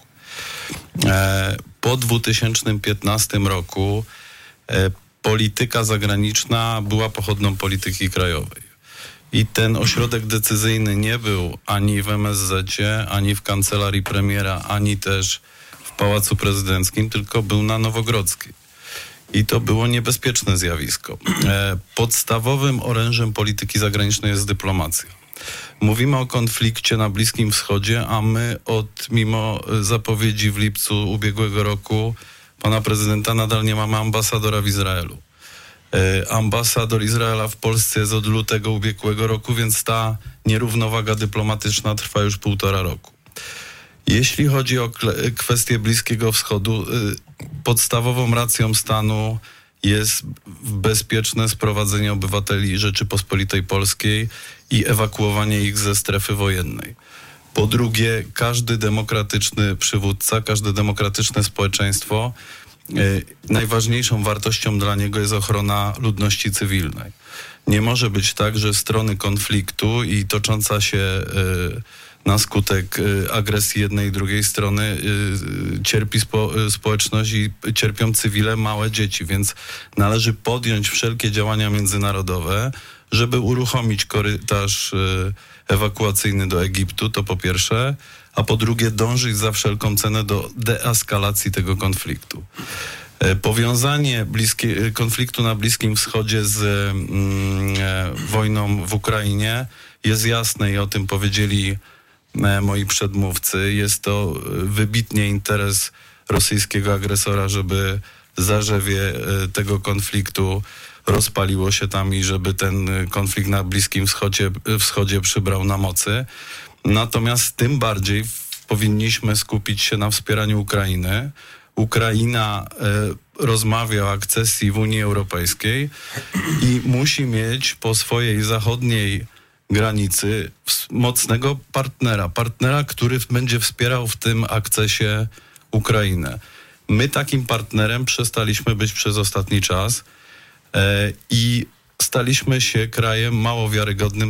Po 2015 roku polityka zagraniczna była pochodną polityki krajowej. I ten ośrodek decyzyjny nie był ani w MSZ-cie, ani w kancelarii premiera, ani też w Pałacu Prezydenckim, tylko był na Nowogrodzkiej. I to było niebezpieczne zjawisko. Podstawowym orężem polityki zagranicznej jest dyplomacja. Mówimy o konflikcie na Bliskim Wschodzie, a my mimo zapowiedzi w lipcu ubiegłego roku pana prezydenta nadal nie mamy ambasadora w Izraelu. Ambasador Izraela w Polsce jest od lutego ubiegłego roku, więc ta nierównowaga dyplomatyczna trwa już 1,5 roku. Jeśli chodzi o kwestię Bliskiego Wschodu, podstawową racją stanu jest bezpieczne sprowadzenie obywateli Rzeczypospolitej Polskiej i ewakuowanie ich ze strefy wojennej. Po drugie, każdy demokratyczny przywódca, każde demokratyczne społeczeństwo, najważniejszą wartością dla niego jest ochrona ludności cywilnej. Nie może być tak, że strony konfliktu i tocząca się na skutek agresji jednej i drugiej strony cierpi społeczność i cierpią cywile, małe dzieci, więc należy podjąć wszelkie działania międzynarodowe, żeby uruchomić korytarz ewakuacyjny do Egiptu, to po pierwsze, a po drugie dążyć za wszelką cenę do deeskalacji tego konfliktu. Powiązanie konfliktu na Bliskim Wschodzie z wojną w Ukrainie jest jasne i o tym powiedzieli moi przedmówcy. Jest to wybitnie interes rosyjskiego agresora, żeby zarzewie tego konfliktu rozpaliło się tam i żeby ten konflikt na Bliskim Wschodzie przybrał na mocy. Natomiast tym bardziej powinniśmy skupić się na wspieraniu Ukrainy. Ukraina rozmawia o akcesji w Unii Europejskiej i musi mieć po swojej zachodniej granicy mocnego partnera, który będzie wspierał w tym akcesie Ukrainę. My takim partnerem przestaliśmy być przez ostatni czas i staliśmy się krajem mało wiarygodnym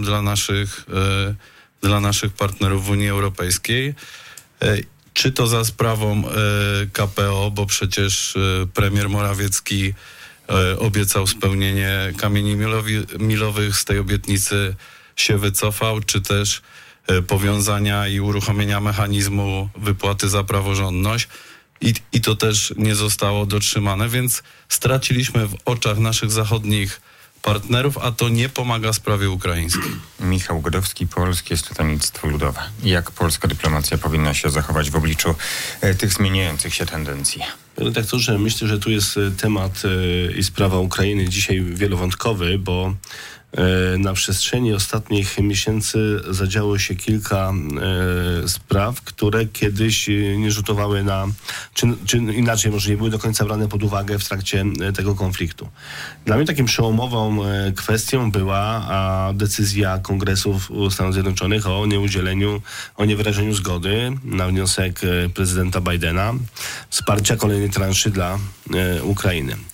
dla naszych partnerów w Unii Europejskiej. Czy to za sprawą KPO, bo przecież premier Morawiecki obiecał spełnienie kamieni milowych, z tej obietnicy się wycofał, czy też powiązania i uruchomienia mechanizmu wypłaty za praworządność i to też nie zostało dotrzymane, więc straciliśmy w oczach naszych zachodnich partnerów, a to nie pomaga sprawie ukraińskiej. Michał Godowski, Polskie Stronnictwo Ludowe. Jak polska dyplomacja powinna się zachować w obliczu tych zmieniających się tendencji? Panie redaktorze, myślę, że tu jest temat i sprawa Ukrainy dzisiaj wielowątkowy, bo na przestrzeni ostatnich miesięcy zadziało się kilka spraw, które kiedyś nie rzutowały czy inaczej, może nie były do końca brane pod uwagę w trakcie tego konfliktu. Dla mnie takim przełomową kwestią była decyzja Kongresu Stanów Zjednoczonych o niewyrażeniu zgody na wniosek prezydenta Bidena wsparcia kolejnej transzy dla Ukrainy.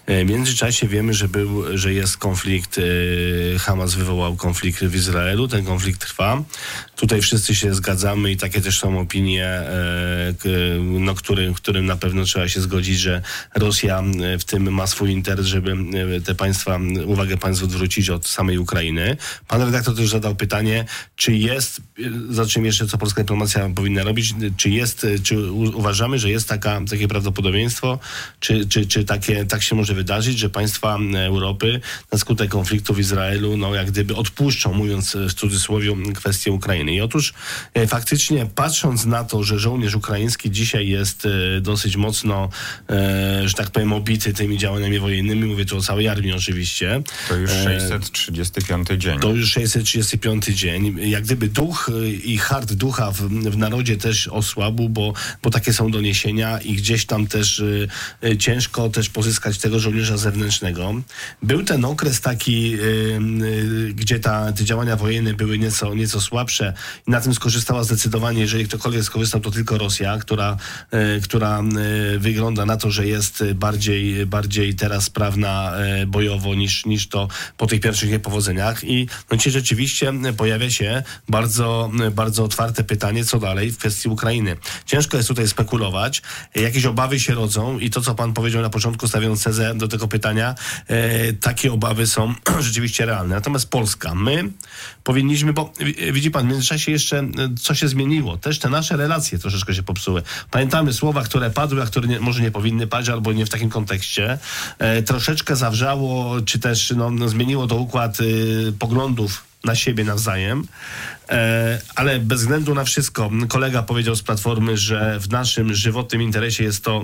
W międzyczasie wiemy, że jest konflikt, Hamas wywołał konflikt w Izraelu, ten konflikt trwa. Tutaj wszyscy się zgadzamy i takie też są opinie, którym na pewno trzeba się zgodzić, że Rosja w tym ma swój interes, żeby uwagę państw odwrócić od samej Ukrainy. Pan redaktor też zadał pytanie, czy jest, za czym jeszcze co polska dyplomacja powinna robić, czy uważamy, że jest takie prawdopodobieństwo, czy tak się może wydarzyć, że państwa Europy na skutek konfliktu w Izraelu, jak gdyby odpuszczą, mówiąc w cudzysłowie, kwestię Ukrainy. I otóż faktycznie patrząc na to, że żołnierz ukraiński dzisiaj jest dosyć mocno, że tak powiem, obity tymi działaniami wojennymi, mówię tu o całej armii oczywiście. To już 635 dzień. To już 635 dzień. Jak gdyby duch i hart ducha w narodzie też osłabł, bo takie są doniesienia i gdzieś tam też ciężko też pozyskać tego żołnierza zewnętrznego. Był ten okres taki, gdzie te działania wojenne były nieco słabsze i na tym skorzystała zdecydowanie, jeżeli ktokolwiek skorzystał, to tylko Rosja, która wygląda na to, że jest bardziej teraz sprawna bojowo niż to po tych pierwszych niepowodzeniach. I dzisiaj rzeczywiście pojawia się bardzo, bardzo otwarte pytanie, co dalej w kwestii Ukrainy. Ciężko jest tutaj spekulować. Jakieś obawy się rodzą i to, co pan powiedział na początku, stawiając tezę do tego pytania, takie obawy są rzeczywiście realne. Natomiast Polska, my powinniśmy, bo widzi pan, w międzyczasie jeszcze co się zmieniło. Też te nasze relacje troszeczkę się popsuły. Pamiętamy słowa, które padły, a które może nie powinny paść, albo nie w takim kontekście. Troszeczkę zawrzało, czy też zmieniło to układ poglądów na siebie nawzajem. Ale bez względu na wszystko, kolega powiedział z Platformy, że w naszym żywotnym interesie jest to,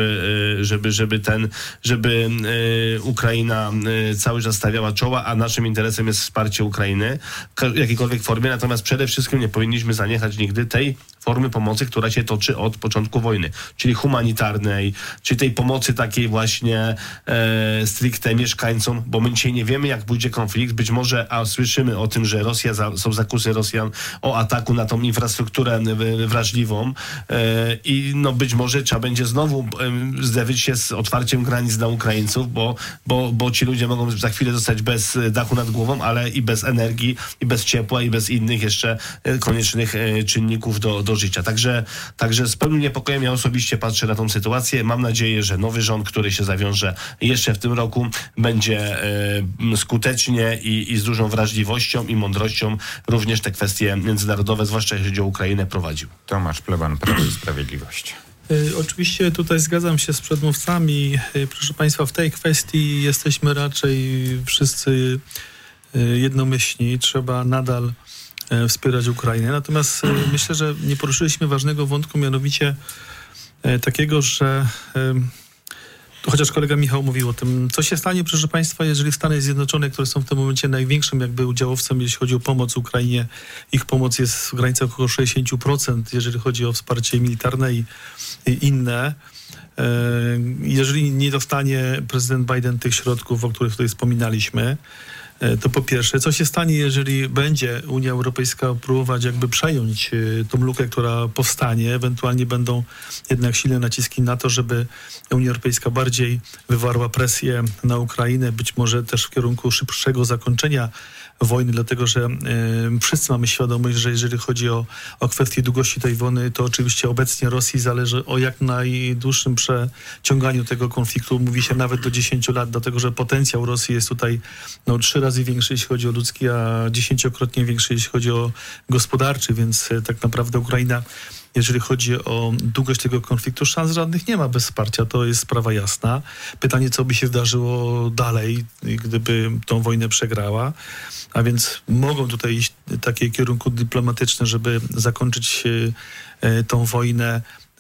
żeby Ukraina cały czas stawiała czoła, a naszym interesem jest wsparcie Ukrainy w jakiejkolwiek formie. Natomiast przede wszystkim nie powinniśmy zaniechać nigdy tej formy pomocy, która się toczy od początku wojny, czyli humanitarnej, czy tej pomocy takiej właśnie stricte mieszkańcom, bo my dzisiaj nie wiemy, jak pójdzie konflikt. Być może, a słyszymy o tym, że są zakusy Rosjan o ataku na tą infrastrukturę wrażliwą i być może trzeba będzie znowu zderzyć się z otwarciem granic dla Ukraińców, bo ci ludzie mogą za chwilę zostać bez dachu nad głową, ale i bez energii, i bez ciepła, i bez innych jeszcze koniecznych czynników do życia. Także z pełnym niepokojem ja osobiście patrzę na tą sytuację. Mam nadzieję, że nowy rząd, który się zawiąże jeszcze w tym roku, będzie skutecznie i z dużą wrażliwością i mądrością również te kwestie międzynarodowe, zwłaszcza jeśli chodzi o Ukrainę, prowadził. Tomasz Pleban, Prawo i Sprawiedliwość. Oczywiście tutaj zgadzam się z przedmówcami. Proszę państwa, w tej kwestii jesteśmy raczej wszyscy jednomyślni. Trzeba nadal wspierać Ukrainę. Natomiast myślę, że nie poruszyliśmy ważnego wątku, mianowicie takiego, że chociaż kolega Michał mówił o tym, co się stanie, proszę państwa, jeżeli Stany Zjednoczone, które są w tym momencie największym udziałowcem, jeśli chodzi o pomoc Ukrainie, ich pomoc jest w granicach około 60%, jeżeli chodzi o wsparcie militarne i inne. Jeżeli nie dostanie prezydent Biden tych środków, o których tutaj wspominaliśmy, to po pierwsze, co się stanie, jeżeli będzie Unia Europejska próbować przejąć tą lukę, która powstanie, ewentualnie będą jednak silne naciski na to, żeby Unia Europejska bardziej wywarła presję na Ukrainę, być może też w kierunku szybszego zakończenia wojny, dlatego że wszyscy mamy świadomość, że jeżeli chodzi o kwestię długości tej wojny, to oczywiście obecnie Rosji zależy o jak najdłuższym przeciąganiu tego konfliktu. Mówi się nawet do 10 lat, dlatego że potencjał Rosji jest tutaj 3 razy większy, jeśli chodzi o ludzki, a 10-krotnie większy, jeśli chodzi o gospodarczy, więc tak naprawdę Ukraina, jeżeli chodzi o długość tego konfliktu, szans żadnych nie ma bez wsparcia, to jest sprawa jasna. Pytanie, co by się wydarzyło dalej, gdyby tą wojnę przegrała. A więc mogą tutaj iść takie kierunki dyplomatyczne, żeby zakończyć tą wojnę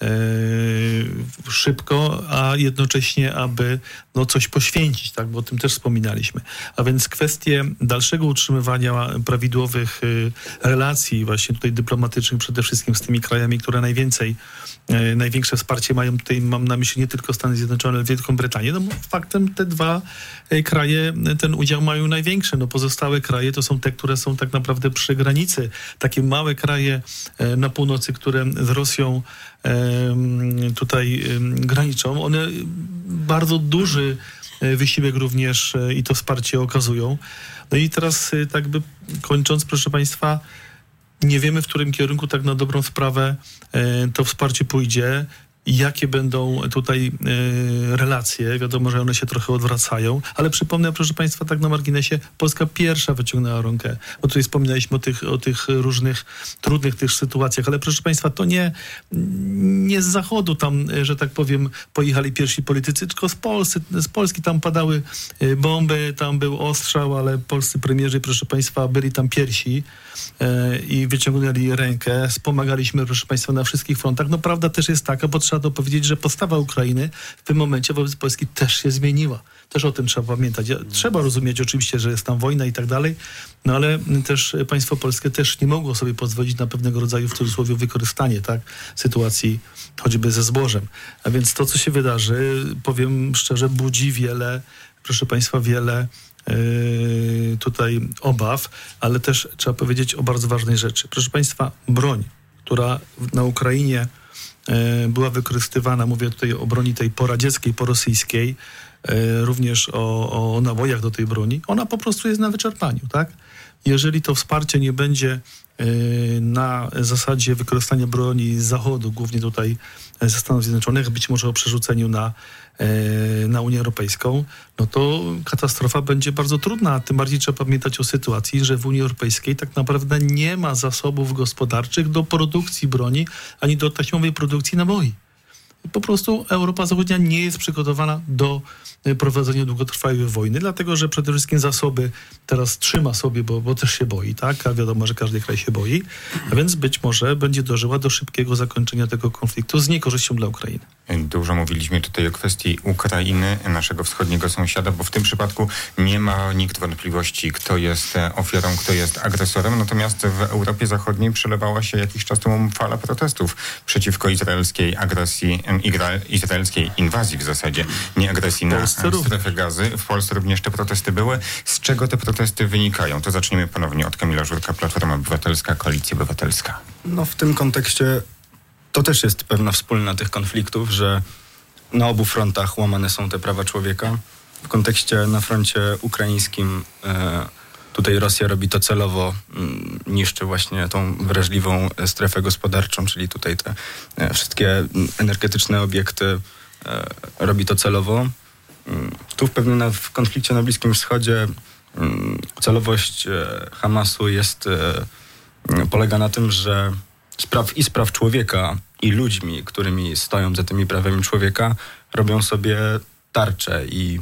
szybko, a jednocześnie, aby coś poświęcić, tak, bo o tym też wspominaliśmy. A więc kwestie dalszego utrzymywania prawidłowych relacji właśnie tutaj dyplomatycznych, przede wszystkim z tymi krajami, które największe wsparcie mają. Tutaj mam na myśli nie tylko Stany Zjednoczone, ale Wielką Brytanię. Bo faktem te dwa kraje ten udział mają największy. Pozostałe kraje to są te, które są tak naprawdę przy granicy. Takie małe kraje na północy, które z Rosją tutaj graniczą. One bardzo duży wysiłek również i to wsparcie okazują. No i teraz tak by kończąc, proszę Państwa, nie wiemy, w którym kierunku tak na dobrą sprawę to wsparcie pójdzie. Jakie będą tutaj relacje. Wiadomo, że one się trochę odwracają, ale przypomnę, proszę Państwa, tak na marginesie, Polska pierwsza wyciągnęła rękę, bo tutaj wspominaliśmy o tych różnych trudnych tych sytuacjach, ale proszę Państwa, to nie z Zachodu tam, że tak powiem, pojechali pierwsi politycy, tylko z Polski tam padały bomby, tam był ostrzał, ale polscy premierzy, proszę Państwa, byli tam pierwsi i wyciągnęli rękę. Wspomagaliśmy, proszę Państwa, na wszystkich frontach. No prawda też jest taka, bo trzeba to powiedzieć, że postawa Ukrainy w tym momencie wobec Polski też się zmieniła. Też o tym trzeba pamiętać. Trzeba rozumieć oczywiście, że jest tam wojna i tak dalej, no ale też państwo polskie też nie mogło sobie pozwolić na pewnego rodzaju, w cudzysłowie, wykorzystanie, tak, sytuacji choćby ze zbożem. A więc to, co się wydarzy, powiem szczerze, budzi wiele, proszę Państwa, wiele tutaj obaw, ale też trzeba powiedzieć o bardzo ważnej rzeczy. Proszę Państwa, broń, która na Ukrainie była wykorzystywana, mówię tutaj o broni tej poradzieckiej, porosyjskiej, również o nabojach do tej broni, ona po prostu jest na wyczerpaniu, tak? Jeżeli to wsparcie nie będzie na zasadzie wykorzystania broni z Zachodu, głównie tutaj ze Stanów Zjednoczonych, być może o przerzuceniu na Unię Europejską, no to katastrofa będzie bardzo trudna. Tym bardziej trzeba pamiętać o sytuacji, że w Unii Europejskiej tak naprawdę nie ma zasobów gospodarczych do produkcji broni, ani do taśmowej produkcji naboi. Po prostu Europa Zachodnia nie jest przygotowana do prowadzenia długotrwałej wojny, dlatego że przede wszystkim zasoby teraz trzyma sobie, bo też się boi, tak? A wiadomo, że każdy kraj się boi, a więc być może będzie dążyła do szybkiego zakończenia tego konfliktu z niekorzyścią dla Ukrainy. Dużo mówiliśmy tutaj o kwestii Ukrainy, naszego wschodniego sąsiada, bo w tym przypadku nie ma nikt wątpliwości, kto jest ofiarą, kto jest agresorem, natomiast w Europie Zachodniej przelewała się jakiś czas temu fala protestów przeciwko izraelskiej agresji, izraelskiej inwazji w zasadzie, nie agresji na strefę Gazy. W Polsce również te protesty były. Z czego te protesty wynikają? To zaczniemy ponownie od Kamila Żurka, Platforma Obywatelska, Koalicja Obywatelska. No w tym kontekście to też jest pewna wspólna tych konfliktów, że na obu frontach łamane są te prawa człowieka. W kontekście na froncie ukraińskim tutaj Rosja robi to celowo, niszczy właśnie tą wrażliwą strefę gospodarczą, czyli tutaj te wszystkie energetyczne obiekty, robi to celowo. Tu w konflikcie na Bliskim Wschodzie celowość Hamasu polega na tym, że spraw człowieka i ludźmi, którymi stoją za tymi prawami człowieka, robią sobie tarcze i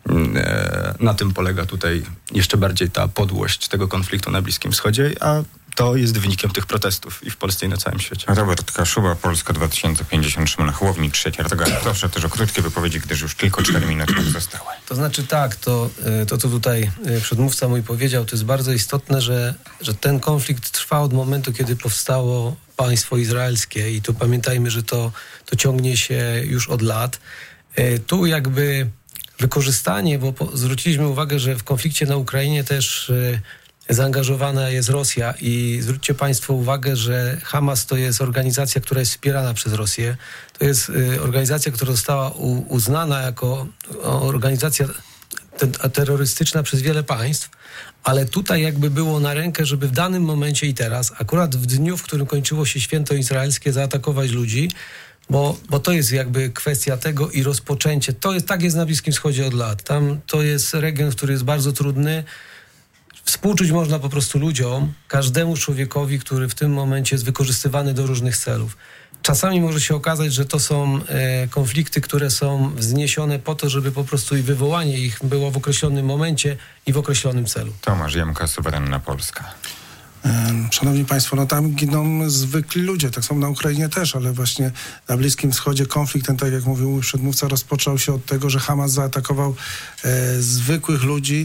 na tym polega tutaj jeszcze bardziej ta podłość tego konfliktu na Bliskim Wschodzie, a to jest wynikiem tych protestów i w Polsce i na całym świecie. Robert Kaszuba, Polska 2050, Szymon Hołownik, Trzecia Droga. Proszę też o krótkie wypowiedzi, gdyż już tylko 4 minuty zostały. To znaczy tak, to co tutaj przedmówca mój powiedział, to jest bardzo istotne, że ten konflikt trwa od momentu, kiedy powstało państwo izraelskie i tu pamiętajmy, że to ciągnie się już od lat. Tu jakby wykorzystanie, bo zwróciliśmy uwagę, że w konflikcie na Ukrainie też zaangażowana jest Rosja i zwróćcie Państwo uwagę, że Hamas to jest organizacja, która jest wspierana przez Rosję. To jest organizacja, która została uznana jako organizacja terrorystyczna przez wiele państw, ale tutaj jakby było na rękę, żeby w danym momencie i teraz, akurat w dniu, w którym kończyło się święto izraelskie, zaatakować ludzi, bo to jest jakby kwestia tego i rozpoczęcie. Tak jest na Bliskim Wschodzie od lat. Tam to jest region, który jest bardzo trudny. Współczuć można po prostu ludziom, każdemu człowiekowi, który w tym momencie jest wykorzystywany do różnych celów. Czasami może się okazać, że to są konflikty, które są wzniesione po to, żeby po prostu i wywołanie ich było w określonym momencie i w określonym celu. Tomasz Jamka, Suwerenna Polska. Szanowni Państwo, no tam giną zwykli ludzie, tak samo na Ukrainie też, ale właśnie na Bliskim Wschodzie konflikt ten, tak jak mówił mój przedmówca, rozpoczął się od tego, że Hamas zaatakował zwykłych ludzi,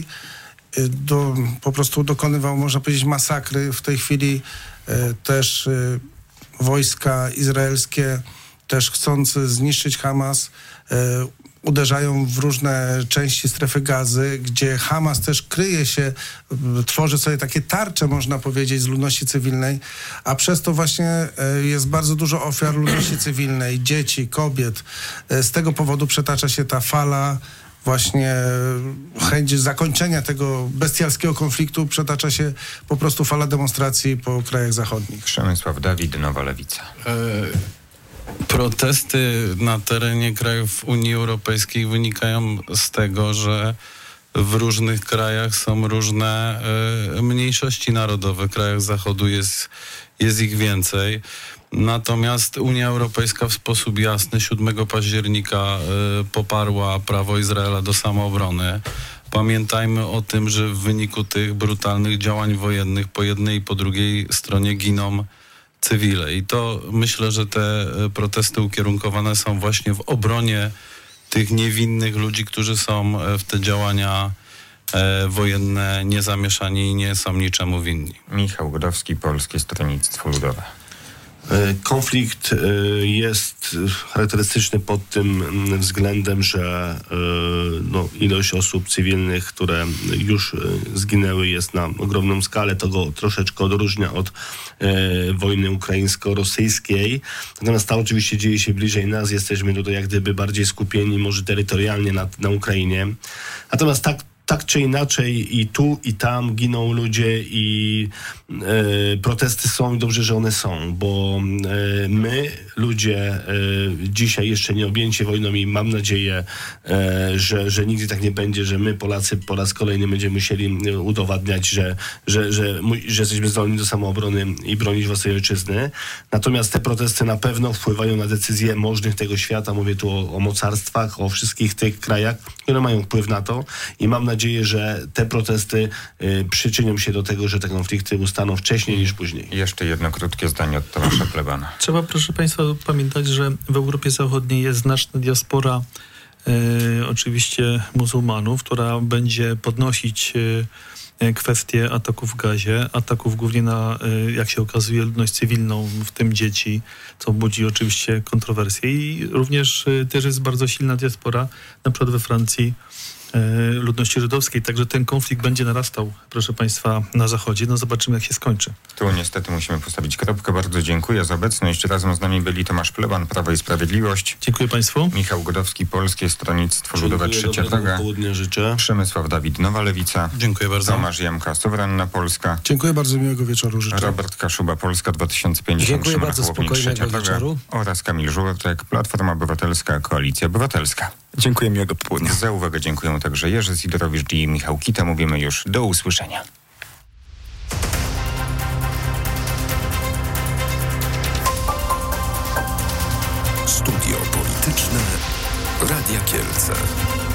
po prostu dokonywał, można powiedzieć, masakry. W tej chwili też wojska izraelskie, też chcąc zniszczyć Hamas, uderzają w różne części strefy Gazy, gdzie Hamas też kryje się, tworzy sobie takie tarcze, można powiedzieć, z ludności cywilnej, a przez to właśnie jest bardzo dużo ofiar ludności cywilnej, dzieci, kobiet. Z tego powodu przetacza się ta fala właśnie chęć zakończenia tego bestialskiego konfliktu przetacza się po prostu fala demonstracji po krajach zachodnich. Przemysław Dawid, Nowa Lewica. Protesty na terenie krajów Unii Europejskiej wynikają z tego, że w różnych krajach są różne mniejszości narodowe. W krajach Zachodu jest ich więcej. Natomiast Unia Europejska w sposób jasny 7 października poparła prawo Izraela do samoobrony. Pamiętajmy o tym, że w wyniku tych brutalnych działań wojennych po jednej i po drugiej stronie giną cywile. I to myślę, że te protesty ukierunkowane są właśnie w obronie tych niewinnych ludzi, którzy są w te działania wojenne niezamieszani i nie są niczemu winni. Michał Godowski, Polskie Stronnictwo Ludowe. Konflikt jest charakterystyczny pod tym względem, że ilość osób cywilnych, które już zginęły, jest na ogromną skalę. To go troszeczkę odróżnia od wojny ukraińsko-rosyjskiej. Natomiast ta oczywiście dzieje się bliżej nas. Jesteśmy tutaj jak gdyby bardziej skupieni może terytorialnie na Ukrainie. Natomiast tak czy inaczej i tu, i tam giną ludzie i protesty są i dobrze, że one są, bo my, ludzie dzisiaj jeszcze nie objęci wojną i mam nadzieję, że nigdy tak nie będzie, że my Polacy po raz kolejny będziemy musieli udowadniać, że jesteśmy zdolni do samoobrony i bronić własnej ojczyzny. Natomiast te protesty na pewno wpływają na decyzje możnych tego świata. Mówię tu o mocarstwach, o wszystkich tych krajach, które mają wpływ na to i mam nadzieję, że te protesty przyczynią się do tego, że te konflikty ustaną wcześniej niż później. Jeszcze jedno krótkie zdanie od Tomasza Plebana. Trzeba, proszę Państwa, pamiętać, że w Europie Zachodniej jest znaczna diaspora oczywiście muzułmanów, która będzie podnosić kwestię ataków w Gazie, ataków głównie na, jak się okazuje, ludność cywilną, w tym dzieci, co budzi oczywiście kontrowersje. I również też jest bardzo silna diaspora, na przykład we Francji, ludności żydowskiej. Także ten konflikt będzie narastał, proszę Państwa, na Zachodzie. No zobaczymy, jak się skończy. Tu niestety musimy postawić kropkę. Bardzo dziękuję za obecność. Razem z nami byli Tomasz Pleban, Prawo i Sprawiedliwość. Dziękuję Państwu. Michał Godowski, Polskie Stronnictwo Ludowe, Trzecia Droga. Południa życzę. Przemysław Dawid, Nowa Lewica. Dziękuję bardzo. Tomasz Jamka, Suwerenna Polska. Dziękuję bardzo, miłego wieczoru życzę. Robert Kaszuba, Polska 2050. Dziękuję Szymon bardzo, Hołownia, spokojnego Trzecia Droga. wieczoru. Oraz Kamil Żółtek, Platforma Obywatelska, Koalicja Obywatelska. Dziękuję, miłego popołudnia. Za uwagę dziękuję także Jerzy Sidorowicz i Michał Kita. Mówimy już do usłyszenia. Studio Polityczne Radia Kielce.